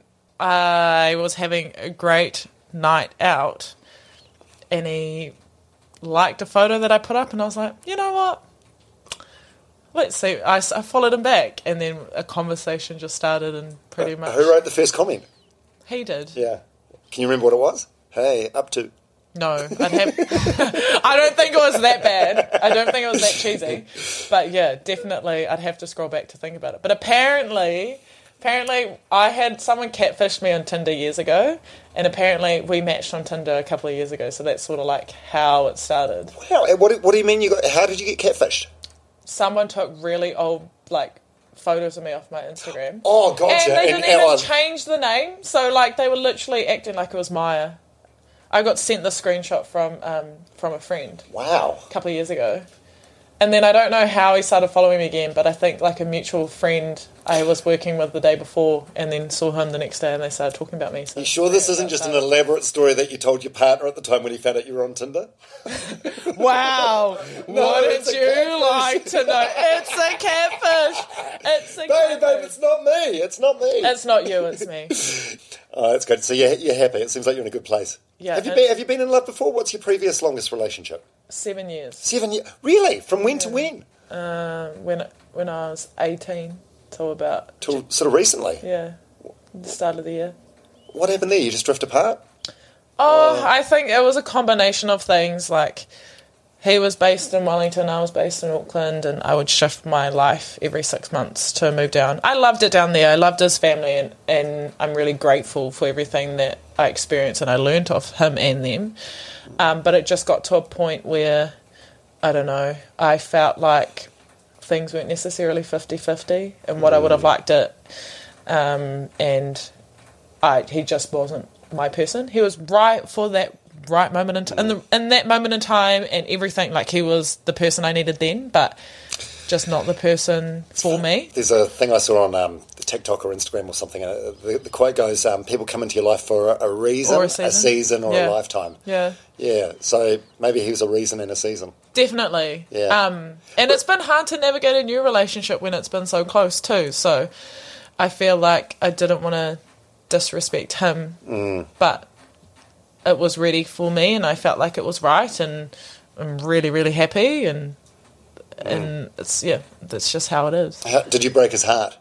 Speaker 3: I was having a great night out, and he liked a photo that I put up, and I was like, you know what? Let's see. I, I followed him back, and then a conversation just started, and pretty much
Speaker 2: Who wrote the first comment?
Speaker 3: he did.
Speaker 2: Yeah. Can you remember what it was? Hey, up to.
Speaker 3: No, I'd have. I don't think it was that bad. I don't think it was that cheesy. But yeah, definitely, I'd have to scroll back to think about it. But apparently, apparently, I had someone catfished me on Tinder years ago, and apparently we matched on Tinder a couple of years ago. So that's sort of like how it started.
Speaker 2: Wow. What, do- what do you mean you got? How did you get catfished?
Speaker 3: Someone took really old like photos of me off my Instagram.
Speaker 2: Oh, gotcha.
Speaker 3: And they
Speaker 2: And
Speaker 3: didn't even
Speaker 2: Ellen-
Speaker 3: change the name. So, like, they were literally acting like it was Maya. I got sent the screenshot from um, from a friend
Speaker 2: Wow.
Speaker 3: a couple of years ago. And then I don't know how he started following me again, but I think, like, a mutual friend I was working with the day before and then saw him the next day and they started talking about me. So
Speaker 2: You sure this isn't just an elaborate story that you told your partner at the time when he found out you were on Tinder?
Speaker 3: Wow.
Speaker 2: No,
Speaker 3: Wouldn't
Speaker 2: it's a
Speaker 3: you
Speaker 2: catfish.
Speaker 3: like to know? It's a catfish. It's a
Speaker 2: Babe,
Speaker 3: catfish.
Speaker 2: babe, it's not me. It's not me.
Speaker 3: It's not you, it's me.
Speaker 2: Oh, that's good. So you're, you're happy. It seems like you're in a good place.
Speaker 3: Yeah,
Speaker 2: Have you
Speaker 3: it-
Speaker 2: been Have you been in love before? What's your previous longest relationship?
Speaker 3: Seven years.
Speaker 2: Seven years. Really? From when to when?
Speaker 3: Uh, when when I was eighteen till about
Speaker 2: Till sort of recently.
Speaker 3: yeah, the start of the year.
Speaker 2: What happened there? You just drift apart?
Speaker 3: Oh, I think it was a combination of things. Like he was based in Wellington, I was based in Auckland, and I would shift my life every six months to move down. I loved it down there. I loved his family, and, and I'm really grateful for everything that I experienced and I learned of him and them. Um, but it just got to a point where, I don't know, I felt like things weren't necessarily fifty-fifty and what I would have liked it. Um, and I, he just wasn't my person. He was right for that right moment in, t- in, the, in that moment in time and everything. Like he was the person I needed then, but just not the person for me.
Speaker 2: There's a thing I saw on um, the TikTok or Instagram or something. Uh, the, the quote goes, um, people come into your life for a, a reason,
Speaker 3: Or a
Speaker 2: a
Speaker 3: season.
Speaker 2: season, or
Speaker 3: Yeah.
Speaker 2: a lifetime.
Speaker 3: Yeah.
Speaker 2: Yeah, so maybe he was a reason and a season.
Speaker 3: Definitely.
Speaker 2: Yeah.
Speaker 3: Um, and it's been hard to navigate a new relationship when it's been so close too. So I feel like I didn't want to disrespect him,
Speaker 2: Mm.
Speaker 3: but it was ready for me and I felt like it was right and I'm really, really happy and and it's, yeah, that's just how it is.
Speaker 2: How, did you break his heart?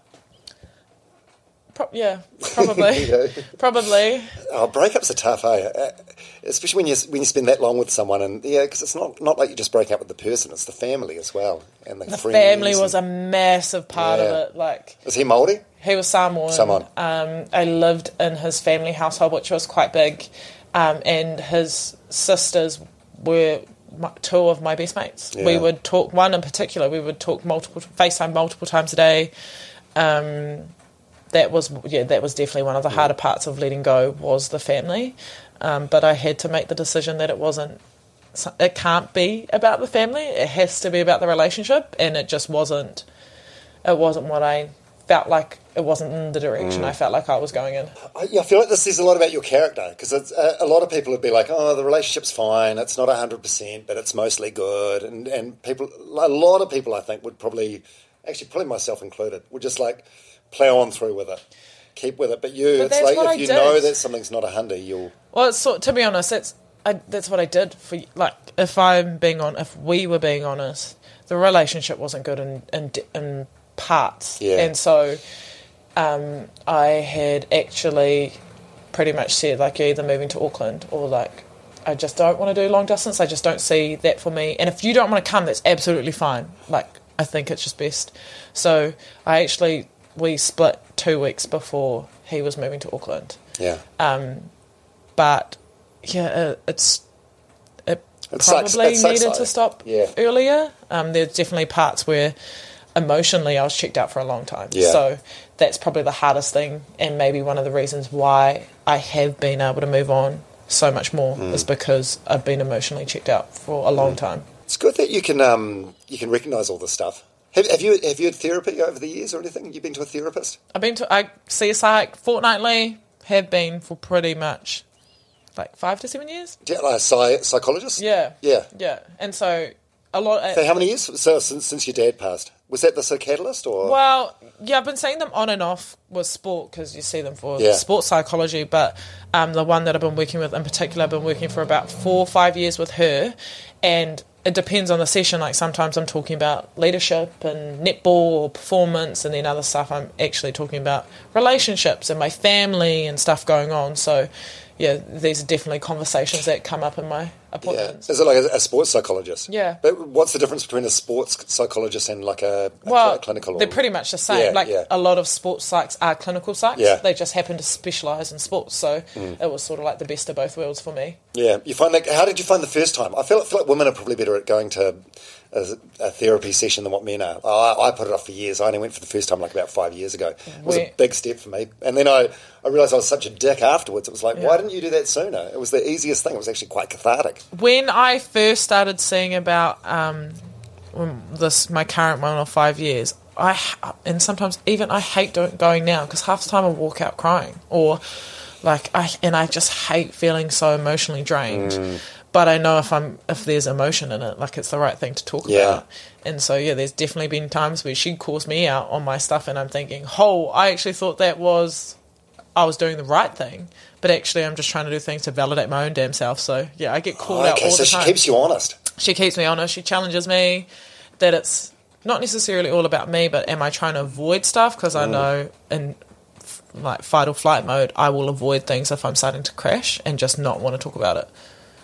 Speaker 3: Pro- yeah, probably.
Speaker 2: Yeah.
Speaker 3: Probably.
Speaker 2: Oh, breakups are tough, eh? Uh, especially when you when you spend that long with someone, and yeah, because it's not not like you just break up with the person; it's the family as well, and the,
Speaker 3: The
Speaker 2: friends.
Speaker 3: family was a
Speaker 2: and-
Speaker 3: massive part
Speaker 2: Yeah.
Speaker 3: of it. Like,
Speaker 2: Was he Māori?
Speaker 3: he was Samoan.
Speaker 2: Samoan.
Speaker 3: Um, I lived in his family household, which was quite big, um, and his sisters were my, two of my best mates.
Speaker 2: Yeah.
Speaker 3: We would talk. One in particular, we would talk multiple FaceTime multiple times a day. Um, that was yeah, that was definitely one of the harder parts of letting go was the family. Um, but I had to make the decision that it wasn't. It can't be about the family. It has to be about the relationship, and it just wasn't. It wasn't what I felt like. It wasn't in the direction I felt like I was going in.
Speaker 2: I, yeah, I feel like this says a lot about your character, because uh, a lot of people would be like, "Oh, the relationship's fine. It's not a hundred percent, but it's mostly good." And and people, a lot of people, I think, would probably, actually, probably myself included, would just like plough on through with it, keep with it. But you,
Speaker 3: But
Speaker 2: it's
Speaker 3: that's
Speaker 2: like
Speaker 3: what
Speaker 2: if
Speaker 3: I
Speaker 2: you
Speaker 3: did.
Speaker 2: know that something's not a hundy, you'll.
Speaker 3: Well, it's so, to be honest, that's I, that's what I did for. Like, if I'm being on, if we were being honest, the relationship wasn't good in in, in parts,
Speaker 2: Yeah.
Speaker 3: and so um, I had actually pretty much said, like, you're either moving to Auckland or, like, I just don't want to do long distance. I just don't see that for me. And if you don't want to come, that's absolutely fine. Like, I think it's just best. So I actually, we split two weeks before he was moving to Auckland.
Speaker 2: Yeah.
Speaker 3: Um, but, yeah, it, it's... It,
Speaker 2: It
Speaker 3: probably
Speaker 2: sucks. That sucks,
Speaker 3: needed
Speaker 2: though.
Speaker 3: to stop
Speaker 2: Yeah.
Speaker 3: earlier. Um, there's definitely parts where emotionally I was checked out for a long time.
Speaker 2: Yeah.
Speaker 3: So that's probably the hardest thing, and maybe one of the reasons why I have been able to move on so much more
Speaker 2: Mm.
Speaker 3: is because I've been emotionally checked out for a long time.
Speaker 2: It's good that you can um, you can recognise all this stuff. Have, have you have you had therapy over the years or anything? You've been to a therapist?
Speaker 3: I've been to, I see a psych fortnightly, have been for pretty much like five to seven years.
Speaker 2: Yeah, like a psy- psychologist?
Speaker 3: Yeah.
Speaker 2: Yeah.
Speaker 3: Yeah. And so a lot...
Speaker 2: For how many years? So since, since your dad passed. Was that the catalyst or?
Speaker 3: Well, yeah, I've been seeing them on and off with sport because you see them for
Speaker 2: Yeah.
Speaker 3: sports psychology, but um, the one that I've been working with in particular, I've been working for about four or five years with her, and it depends on the session. Like sometimes I'm talking about leadership and netball or performance, and then other stuff I'm actually talking about relationships and my family and stuff going on. So, yeah, these are definitely conversations that come up in my
Speaker 2: Yeah.
Speaker 3: appointments.
Speaker 2: Is it like a, a sports psychologist?
Speaker 3: Yeah.
Speaker 2: But what's the difference between a sports psychologist and like a, a
Speaker 3: Well,
Speaker 2: clinical?
Speaker 3: they're pretty much the same.
Speaker 2: Yeah,
Speaker 3: like
Speaker 2: yeah.
Speaker 3: a lot of sports psychs are clinical psychs.
Speaker 2: Yeah.
Speaker 3: They just happen to specialise in sports. So it was sort of like the best of both worlds for me.
Speaker 2: Yeah. You find like, how did you find the first time? I feel, I feel like women are probably better at going to a, a therapy session than what men are. Oh, I, I put it off for years. I only went for the first time like about five years ago. It was
Speaker 3: Where-
Speaker 2: a big step for me. And then I, I realised I was such a dick afterwards. It was like,
Speaker 3: Yeah.
Speaker 2: why didn't you do that sooner? It was the easiest thing. It was actually quite cathartic.
Speaker 3: When I first started seeing about um, this, my current one or five years, I and sometimes even I hate doing, going now because half the time I walk out crying or like I and I just hate feeling so emotionally drained.
Speaker 2: Mm.
Speaker 3: But I know if I'm if there's emotion in it, like it's the right thing to talk
Speaker 2: Yeah.
Speaker 3: about. And so yeah, there's definitely been times where she calls me out on my stuff, and I'm thinking, "Oh, I actually thought that was I was doing the right thing, but actually I'm just trying to do things to validate my own damn self." So yeah, I get called out
Speaker 2: okay,
Speaker 3: all
Speaker 2: so
Speaker 3: the
Speaker 2: she
Speaker 3: time.
Speaker 2: keeps you honest.
Speaker 3: She keeps me honest. She challenges me that it's not necessarily all about me, but am I trying to avoid stuff? Because I know in f- like fight or flight mode, I will avoid things if I'm starting to crash and just not want to talk about it.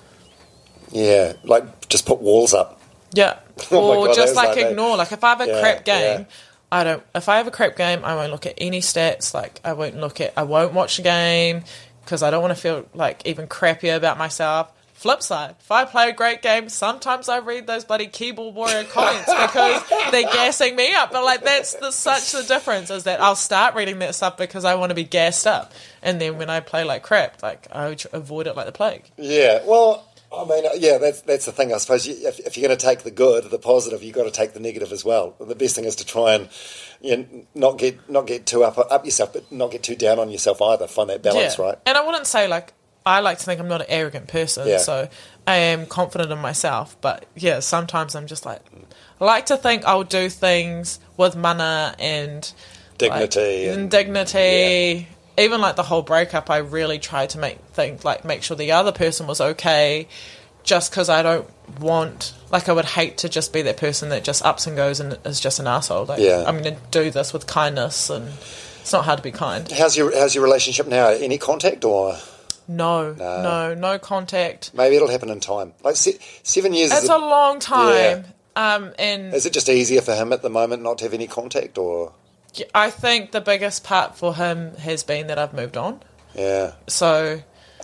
Speaker 2: Yeah, like just put walls up.
Speaker 3: Yeah.
Speaker 2: Oh my
Speaker 3: Or
Speaker 2: God, that
Speaker 3: just
Speaker 2: was
Speaker 3: like
Speaker 2: like that.
Speaker 3: ignore. Like if I have a
Speaker 2: Yeah,
Speaker 3: crap game,
Speaker 2: yeah.
Speaker 3: I don't. If I have a crap game, I won't look at any stats. Like I won't look at. I won't watch the game because I don't want to feel like even crappier about myself. Flip side, if I play a great game, sometimes I read those bloody keyboard warrior comments because they're gassing me up. But like that's the, such the difference is that I'll start reading that stuff because I want to be gassed up, and then when I play like crap, like I would avoid it like the plague.
Speaker 2: Yeah, well, I mean, yeah, that's that's the thing. I suppose you, if, if you're going to take the good, the positive, you've got to take the negative as well. The best thing is to try and you know, not get not get too up up yourself, but not get too down on yourself either. Find that balance,
Speaker 3: Yeah.
Speaker 2: right?
Speaker 3: And I wouldn't say like I like to think I'm not an arrogant person,
Speaker 2: Yeah.
Speaker 3: so I am confident in myself. But yeah, sometimes I'm just like I like to think I'll do things with mana and
Speaker 2: Dignity
Speaker 3: like,
Speaker 2: and-
Speaker 3: dignity. Even like the whole breakup, I really tried to make think like make sure the other person was okay, just because I don't want like I would hate to just be that person that just ups and goes and is just an asshole. Like
Speaker 2: Yeah.
Speaker 3: I'm going to do this with kindness, and it's not hard to be kind.
Speaker 2: How's your how's your relationship now? Any contact or
Speaker 3: No, no, no contact.
Speaker 2: maybe it'll happen in time? Like se- seven years.
Speaker 3: It's
Speaker 2: is
Speaker 3: a long time, um, and
Speaker 2: Is it just easier for him at the moment not to have any contact, or
Speaker 3: I think the biggest part for him has been that I've moved on.
Speaker 2: yeah?
Speaker 3: So,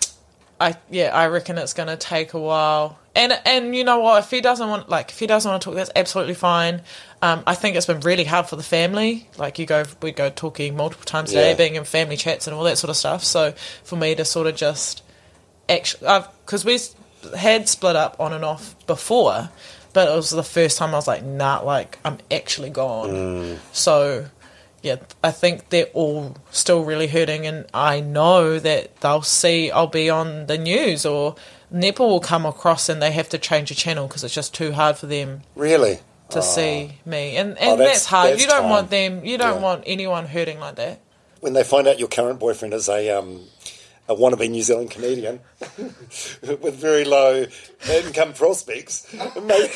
Speaker 3: I yeah, I reckon it's going to take a while. And and you know what? If he doesn't want like if he doesn't want to talk, that's absolutely fine. Um, I think it's been really hard for the family. Like you go, we go talking multiple times a day,
Speaker 2: Yeah.
Speaker 3: being in family chats and all that sort of stuff. So for me to sort of just actually, because we had split up on and off before, but it was the first time I was like, nah, like I'm actually gone. So yeah, I think they're all still really hurting, and I know that they'll see I'll be on the news or netball will come across and they have to change a channel because it's just too hard for them
Speaker 2: Really?
Speaker 3: to see me, and and
Speaker 2: Oh, that's-
Speaker 3: that's, hard.
Speaker 2: that's
Speaker 3: You don't
Speaker 2: time.
Speaker 3: want them. You don't
Speaker 2: Yeah.
Speaker 3: want anyone hurting like that.
Speaker 2: When they find out your current boyfriend is a um, a wannabe New Zealand comedian with very low income prospects. Maybe.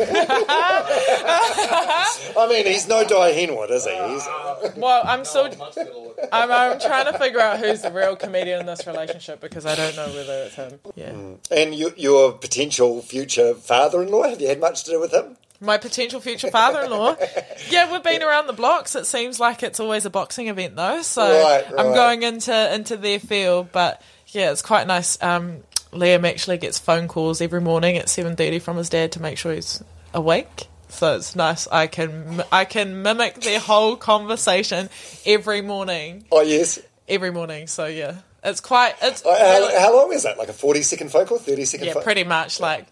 Speaker 2: I mean, he's no Di Henwood, is he? He's...
Speaker 3: Well, I'm still... I'm, I'm trying to figure out who's the real comedian in this relationship because I don't know whether it's him. Yeah.
Speaker 2: Mm. And you, your potential future father-in-law, have you had much to do with him?
Speaker 3: My potential future father-in-law. Yeah, we've been around the blocks. It seems like it's always a boxing event, though. So
Speaker 2: right, right.
Speaker 3: I'm going into into their field. But, yeah, it's quite nice. Um, Liam actually gets phone calls every morning at seven thirty from his dad to make sure he's awake. So it's nice. I can I can mimic their whole conversation every morning.
Speaker 2: Oh, yes?
Speaker 3: Every morning. So, yeah. It's quite... It's
Speaker 2: oh, how,
Speaker 3: really,
Speaker 2: how long is that? Like a forty-second phone call? thirty-second
Speaker 3: Yeah,
Speaker 2: phone?
Speaker 3: pretty much. Like...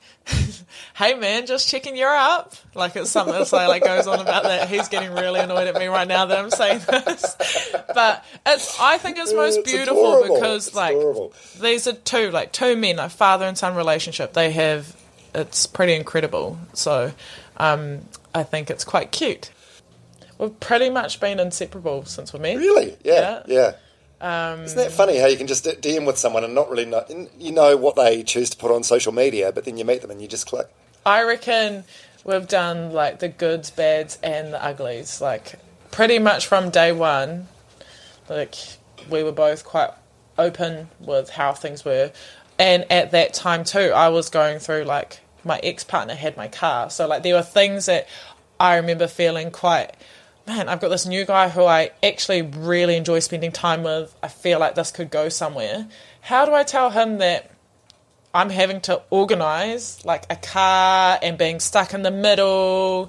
Speaker 3: Hey man, just checking you're up. Like it's something that's like, like goes on about that. He's getting really annoyed at me right now that I'm saying this. But it's I think it's most
Speaker 2: it's
Speaker 3: beautiful
Speaker 2: adorable.
Speaker 3: because
Speaker 2: it's
Speaker 3: like
Speaker 2: adorable.
Speaker 3: these are two like two men, like father and son relationship. They have it's pretty incredible. So um, I think it's quite cute. We've pretty much been inseparable since we met.
Speaker 2: Really? Yeah. Yeah. yeah.
Speaker 3: Um,
Speaker 2: Isn't that funny how you can just D M with someone and not really know, you know what they choose to put on social media, but then you meet them and you just click?
Speaker 3: I reckon we've done like the goods, bads, and the uglies. Like pretty much from day one, like we were both quite open with how things were. And at that time too, I was going through like my ex-partner had my car. So like there were things that I remember feeling quite... Man, I've got this new guy who I actually really enjoy spending time with. I feel like this could go somewhere. How do I tell him that I'm having to organise like a car and being stuck in the middle?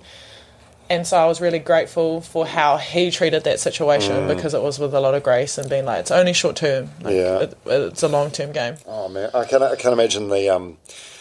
Speaker 3: And so I was really grateful for how he treated that situation mm. because it was with a lot of grace and being like, it's only short term. Like,
Speaker 2: yeah.
Speaker 3: It, it's a long term game.
Speaker 2: Oh, man. I can I can imagine the... um.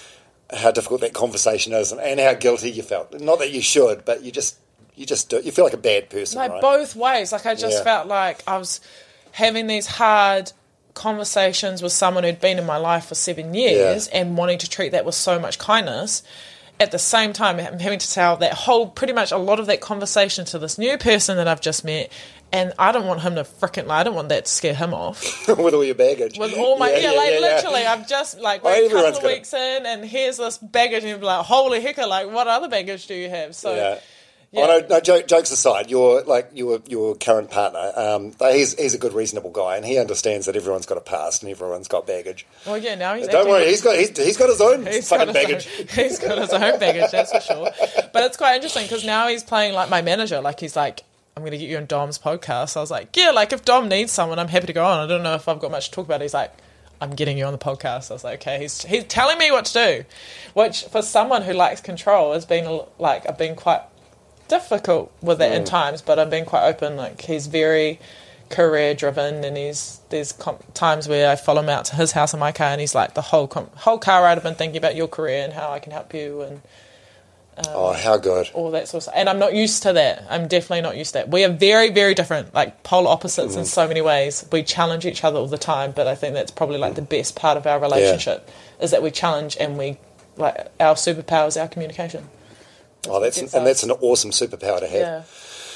Speaker 2: how difficult that conversation is and, and how guilty you felt. Not that you should, but you just... You just do, you feel like a bad person,
Speaker 3: like
Speaker 2: right?
Speaker 3: Both ways. Like I just
Speaker 2: yeah.
Speaker 3: felt like I was having these hard conversations with someone who'd been in my life for seven years yeah. and wanting to treat that with so much kindness. At the same time, I'm having to tell that whole, pretty much a lot of that conversation to this new person that I've just met. And I don't want him to frickin' lie. I don't want that to scare him off.
Speaker 2: With all your baggage.
Speaker 3: With all my, yeah, yeah, yeah like yeah, literally, yeah. I've just, like, we're
Speaker 2: well,
Speaker 3: a couple of weeks in and here's this baggage and you're like, holy hecker, like, what other baggage do you have? So...
Speaker 2: Yeah.
Speaker 3: Yeah.
Speaker 2: Oh, no, no joke, jokes aside, your like your your current partner, um, he's he's a good, reasonable guy, and he understands that everyone's got a past and everyone's got baggage.
Speaker 3: Well, yeah, now he's
Speaker 2: don't worry, he's got he's, he's got his own
Speaker 3: he's
Speaker 2: fucking
Speaker 3: got his
Speaker 2: baggage.
Speaker 3: Own, he's got his own baggage, that's for sure. But it's quite interesting because now he's playing like my manager. Like he's like, I'm going to get you on Dom's podcast. I was like, yeah, like if Dom needs someone, I'm happy to go on. I don't know if I've got much to talk about. He's like, I'm getting you on the podcast. I was like, okay, he's he's telling me what to do, which for someone who likes control has been like I've been quite difficult with it mm. in times, but I've been quite open. Like he's very career driven, and he's there's com- times where I follow him out to his house in my car, and he's like, the whole com- whole car ride I've been thinking about your career and how I can help you, and um,
Speaker 2: oh, how good,
Speaker 3: all that sort of stuff. And I'm not used to that. I'm definitely not used to that. We are very, very different, like polar opposites mm. in so many ways. We challenge each other all the time, but I think that's probably like the best part of our relationship yeah. is that we challenge and we like our superpower is our communication.
Speaker 2: Oh, that's an, and that's an awesome superpower to have.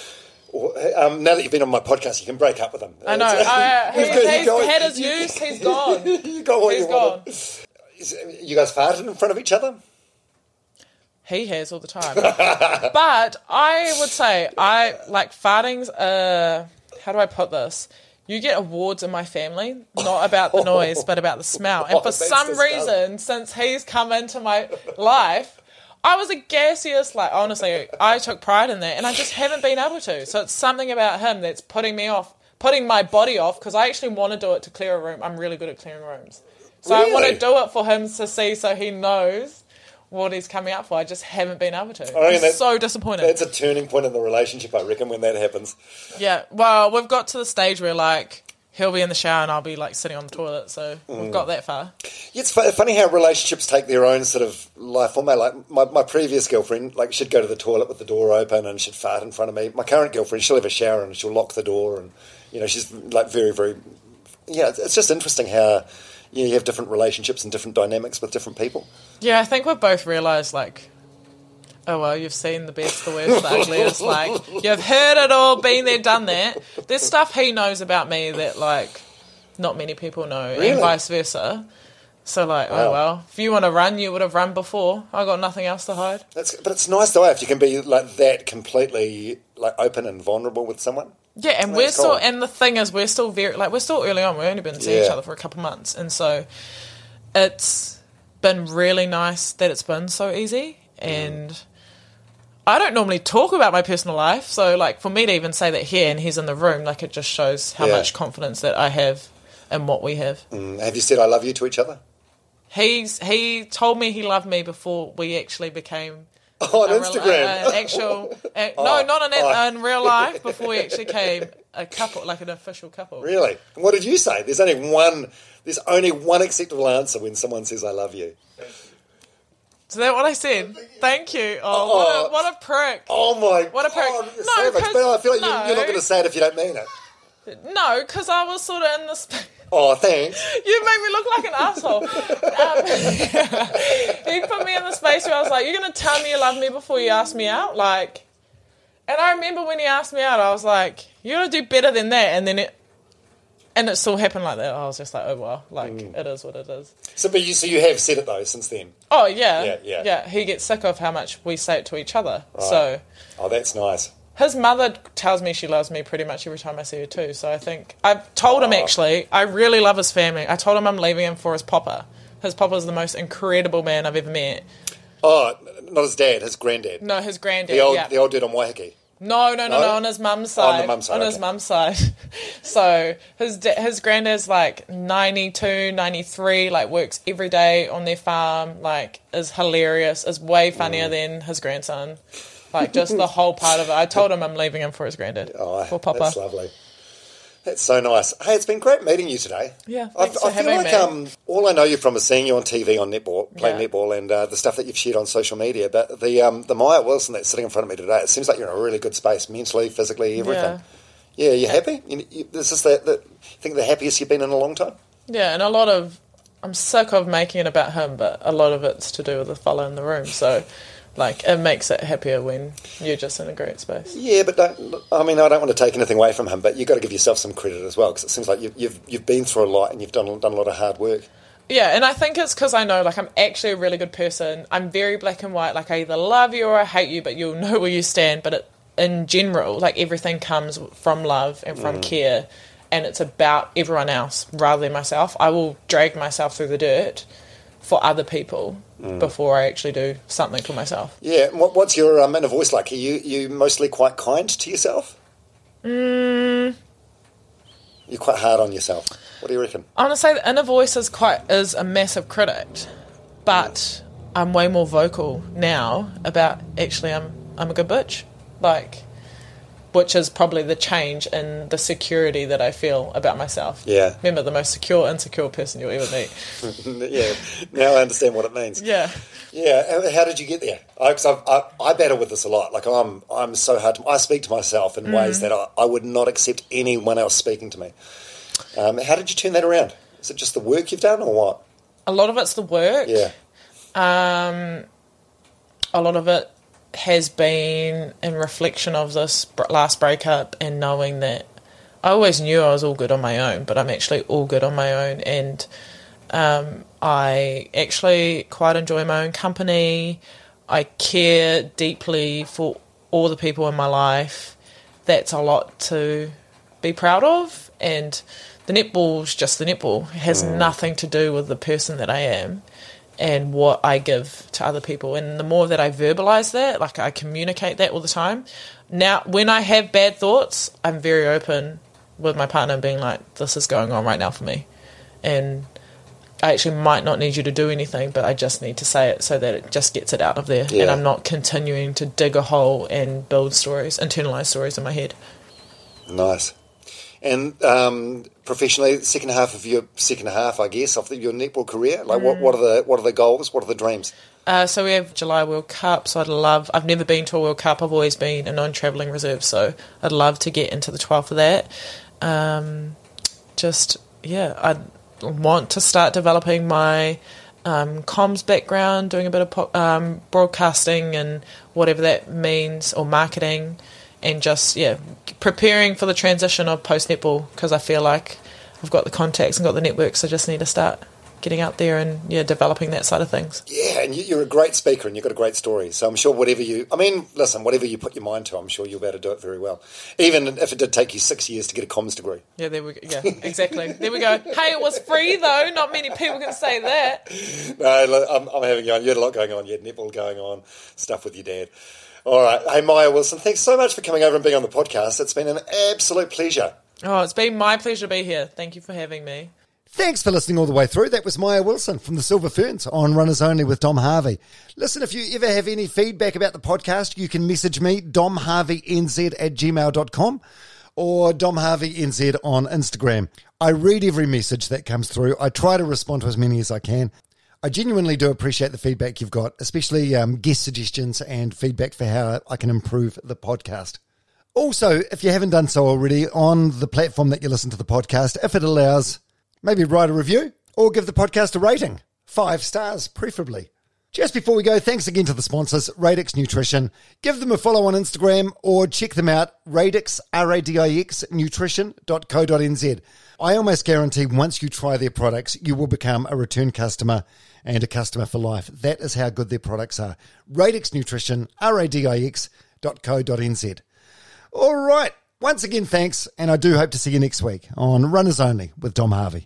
Speaker 3: Yeah.
Speaker 2: Um, now that you've been on my podcast, you can break up with him.
Speaker 3: I know. Uh, he's he's got, had his use. He's gone.
Speaker 2: You got what
Speaker 3: he's
Speaker 2: you
Speaker 3: gone.
Speaker 2: wanted. You guys farted in front of each other?
Speaker 3: He has all the time. But I would say I like farting's. Uh, how do I put this? You get awards in my family, not about the noise, but about the smell. And for some reason, since he's come into my life, I was the gassiest, like, honestly, I took pride in that, and I just haven't been able to. So it's something about him that's putting me off, putting my body off, because I actually want to do it to clear a room. I'm really good at clearing rooms. So really? I want to do it for him to see so he knows what he's coming up for. I just haven't been able to. I mean, I'm so disappointed.
Speaker 2: That's a turning point in the relationship, I reckon, when that happens.
Speaker 3: Yeah, well, we've got to the stage where, like, he'll be in the shower and I'll be like sitting on the toilet, so mm. we've got that far. Yeah,
Speaker 2: it's funny how relationships take their own sort of life format. Like my, my previous girlfriend, like she'd go to the toilet with the door open and she'd fart in front of me. My current girlfriend, she'll have a shower and she'll lock the door, and you know she's like very very. Yeah, it's just interesting how you, know, you have different relationships and different dynamics with different people.
Speaker 3: Yeah, I think we've both realised like. Oh, well, you've seen the best, the worst, the ugliest. Like, you've heard it all, been there, done that. There's stuff he knows about me that, like, not many people know,
Speaker 2: Really?
Speaker 3: and vice versa. So, like,
Speaker 2: Wow.
Speaker 3: oh, well, if you want to run, you would have run before. I got nothing else to hide.
Speaker 2: That's, but it's nice though if you can be like that completely like open and vulnerable with someone.
Speaker 3: Yeah, and
Speaker 2: That's
Speaker 3: we're still,
Speaker 2: cool.
Speaker 3: and the thing is, we're still very, like, we're still early on. We've only been seeing each
Speaker 2: Yeah.
Speaker 3: other for a couple months. And so it's been really nice that it's been so easy. And
Speaker 2: Mm.
Speaker 3: I don't normally talk about my personal life. So, like, for me to even say that here and he's in the room, like, it just shows how
Speaker 2: Yeah.
Speaker 3: much confidence that I have in what we have.
Speaker 2: Mm, have you said I love you to each other?
Speaker 3: He's He told me he loved me before we actually became...
Speaker 2: Oh, on
Speaker 3: a rel-
Speaker 2: Instagram.
Speaker 3: a- an actual... a-
Speaker 2: Oh,
Speaker 3: no, not in,
Speaker 2: oh.
Speaker 3: in real life, before we actually became a couple, like an official couple.
Speaker 2: Really? And what did you say? There's only one. There's only one acceptable answer when someone says I love you.
Speaker 3: Is that what I said? Thank you. Oh,
Speaker 2: Oh.
Speaker 3: what, a, what a prick.
Speaker 2: Oh my
Speaker 3: What a prick.
Speaker 2: God, you're
Speaker 3: No,
Speaker 2: savage.
Speaker 3: 'cause-
Speaker 2: But I feel like you-
Speaker 3: no.
Speaker 2: you're not going to say it if you don't mean it.
Speaker 3: No, because I was sort of in the... Sp-
Speaker 2: Oh, thanks.
Speaker 3: you made me look like an asshole. Um, he put me in the space where I was like, you're going to tell me you love me before you ask me out? Like... And I remember when he asked me out, I was like, you're going to do better than that. And then it... And it still happened like that. I was just like, oh, well, like,
Speaker 2: Mm.
Speaker 3: it is what it is.
Speaker 2: So, but you, so you have said it though since then.
Speaker 3: Oh, yeah.
Speaker 2: Yeah, yeah.
Speaker 3: Yeah, he gets sick of how much we say it to each other. So...
Speaker 2: Oh, that's nice.
Speaker 3: His mother tells me she loves me pretty much every time I see her too. So I think I've told him actually I really love his family. I told him I'm leaving him for his papa. His papa is the most incredible man I've ever met.
Speaker 2: Oh, not his dad, his granddad.
Speaker 3: No, his granddad.
Speaker 2: The old,
Speaker 3: yeah.
Speaker 2: the old dude on Waiheke.
Speaker 3: No, no, no,
Speaker 2: No?
Speaker 3: no, on his mum's
Speaker 2: Oh, on
Speaker 3: side.
Speaker 2: the mum's side,
Speaker 3: On his
Speaker 2: okay.
Speaker 3: mum's side. So his da- his granddad's like ninety-two, ninety-three, like works every day on their farm, like is hilarious, is way funnier
Speaker 2: Mm.
Speaker 3: than his grandson. Like just the whole part of it. I told him I'm leaving him for his granddad.
Speaker 2: Oh,
Speaker 3: for Papa.
Speaker 2: that's lovely. That's so nice. Hey, it's been great meeting you today.
Speaker 3: Yeah,
Speaker 2: I,
Speaker 3: thanks
Speaker 2: I
Speaker 3: for
Speaker 2: feel
Speaker 3: having
Speaker 2: like
Speaker 3: me.
Speaker 2: um, all I know you from is seeing you on T V on netball, playing
Speaker 3: Yeah.
Speaker 2: netball, and uh, the stuff that you've shared on social media. But the um, the Maya Wilson that's sitting in front of me today, it seems like you're in a really good space, mentally, physically, everything. Yeah, you happy? You, you, this is the, the you think the happiest you've been in a long time?
Speaker 3: Yeah, and a lot of... I'm sick of making it about him, but a lot of it's to do with the fella in the room. So, like, it makes it happier when you're just in a great space.
Speaker 2: Yeah, but don't, I mean, I don't want to take anything away from him, but you've got to give yourself some credit as well, because it seems like you've, you've you've been through a lot and you've done done a lot of hard work.
Speaker 3: Yeah, and I think it's because I know, like, I'm actually a really good person. I'm very black and white. Like, I either love you or I hate you, but you'll know where you stand. But it, in general, like, everything comes from love and from care, and it's about everyone else rather than myself. I will drag myself through the dirt for other people before I actually do something for myself.
Speaker 2: Yeah, what, what's your um, inner voice like? Are you you mostly quite kind to yourself?
Speaker 3: Mm.
Speaker 2: You're quite hard on yourself. What do you reckon?
Speaker 3: I want to say the inner voice is quite is a massive critic, but I'm way more vocal now about actually I'm I'm a good bitch, like, which is probably the change in the security that I feel about myself.
Speaker 2: Yeah.
Speaker 3: Remember, the most secure, insecure person you'll ever meet.
Speaker 2: Yeah, now I understand what it means.
Speaker 3: Yeah.
Speaker 2: Yeah, how- how did you get there? I, cause I've, I, I battle with this a lot. Like, I'm I'm so hard to... I speak to myself in
Speaker 3: Mm.
Speaker 2: ways that I, I would not accept anyone else speaking to me. Um, how did you turn that around? Is it just the work you've done or what?
Speaker 3: A lot of it's the work.
Speaker 2: Yeah.
Speaker 3: Um, a lot of it has been in reflection of this br- last breakup and knowing that I always knew I was all good on my own, but I'm actually all good on my own, and um, I actually quite enjoy my own company. I care deeply for all the people in my life. That's a lot to be proud of, and the netball's just the netball. It has nothing to do with the person that I am and what I give to other people. And the more that I verbalise that, like I communicate that all the time. Now, when I have bad thoughts, I'm very open with my partner and being like, this is going on right now for me. And I actually might not need you to do anything, but I just need to say it so that it just gets it out of there.
Speaker 2: Yeah.
Speaker 3: And I'm not continuing to dig a hole and build stories, internalise stories in my head.
Speaker 2: Nice. And um, professionally, second half of your second half, I guess, of the, your netball career, like what, what are the what are the goals? What are the dreams?
Speaker 3: Uh, so we have July World Cup, so I'd love... I've never been to a World Cup. I've always been a non-travelling reserve, so I'd love to get into the twelfth of that. Um, just, yeah, I'd want to start developing my um, comms background, doing a bit of po- um, broadcasting and whatever that means, or marketing, and just, yeah, preparing for the transition of post-netball, because I feel like we've got the contacts and got the networks. I just need to start getting out there and yeah, developing that side of things.
Speaker 2: Yeah, and you- you're a great speaker and you've got a great story. So I'm sure whatever you, I mean, listen, whatever you put your mind to, I'm sure you'll be able to do it very well. Even if it did take you six years to get a comms degree.
Speaker 3: Yeah, there we go. Yeah, exactly. There we go. Hey, it was free though. Not many people can say that.
Speaker 2: No, look, I'm, I'm having you on. You had a lot going on. You had netball going on, stuff with your dad. All right. Hey, Maya Wilson, thanks so much for coming over and being on the podcast. It's been an absolute pleasure.
Speaker 3: Oh, it's been my pleasure to be here. Thank you for having me.
Speaker 2: Thanks for listening all the way through. That was Maya Wilson from the Silver Ferns on Runners Only with Dom Harvey. Listen, if you ever have any feedback about the podcast, you can message me, domharveynz at gmail dot com or domharveynz on Instagram. I read every message that comes through. I try to respond to as many as I can. I genuinely do appreciate the feedback you've got, especially um, guest suggestions and feedback for how I can improve the podcast. Also, if you haven't done so already, on the platform that you listen to the podcast, if it allows, maybe write a review or give the podcast a rating. Five stars, preferably. Just before we go, thanks again to the sponsors, Radix Nutrition. Give them a follow on Instagram or check them out, Radix, R A D I X, nutrition dot co dot n z. I almost guarantee once you try their products, you will become a return customer and a customer for life. That is how good their products are. Radix Nutrition, R A D I X dot co dot n z. All right. Once again, thanks, and I do hope to see you next week on Runners Only with Dom Harvey.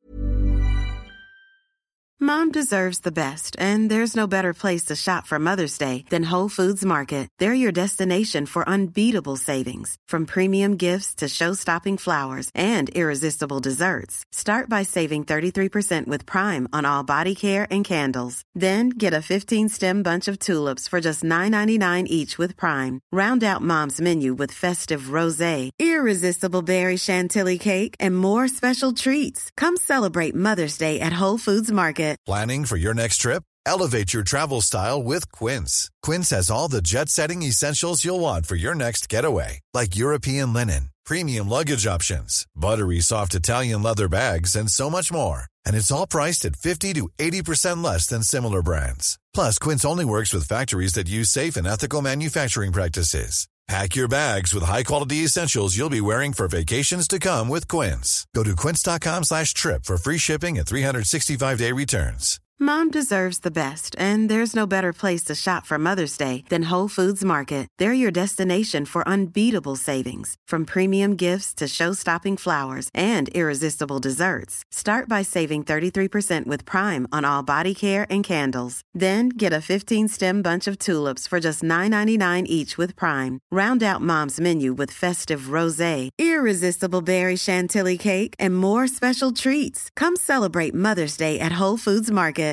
Speaker 1: Mom deserves the best, and there's no better place to shop for Mother's Day than Whole Foods Market. They're your destination for unbeatable savings, from premium gifts to show-stopping flowers and irresistible desserts. Start by saving thirty-three percent with Prime on all body care and candles. Then get a fifteen-stem bunch of tulips for just nine ninety-nine each with Prime. Round out Mom's menu with festive rosé, irresistible berry chantilly cake, and more special treats. Come celebrate Mother's Day at Whole Foods Market.
Speaker 6: Planning for your next trip? Elevate your travel style with Quince. Quince has all the jet-setting essentials you'll want for your next getaway, like European linen, premium luggage options, buttery soft Italian leather bags, and so much more. And it's all priced at fifty to eighty percent less than similar brands. Plus, Quince only works with factories that use safe and ethical manufacturing practices. Pack your bags with high-quality essentials you'll be wearing for vacations to come with Quince. Go to quince.com slash trip for free shipping and three sixty-five day returns.
Speaker 1: Mom deserves the best, and there's no better place to shop for Mother's Day than Whole Foods Market. They're your destination for unbeatable savings, from premium gifts to show-stopping flowers and irresistible desserts. Start by saving thirty-three percent with Prime on all body care and candles. Then get a fifteen-stem bunch of tulips for just nine ninety-nine each with Prime. Round out Mom's menu with festive rosé, irresistible berry chantilly cake, and more special treats. Come celebrate Mother's Day at Whole Foods Market.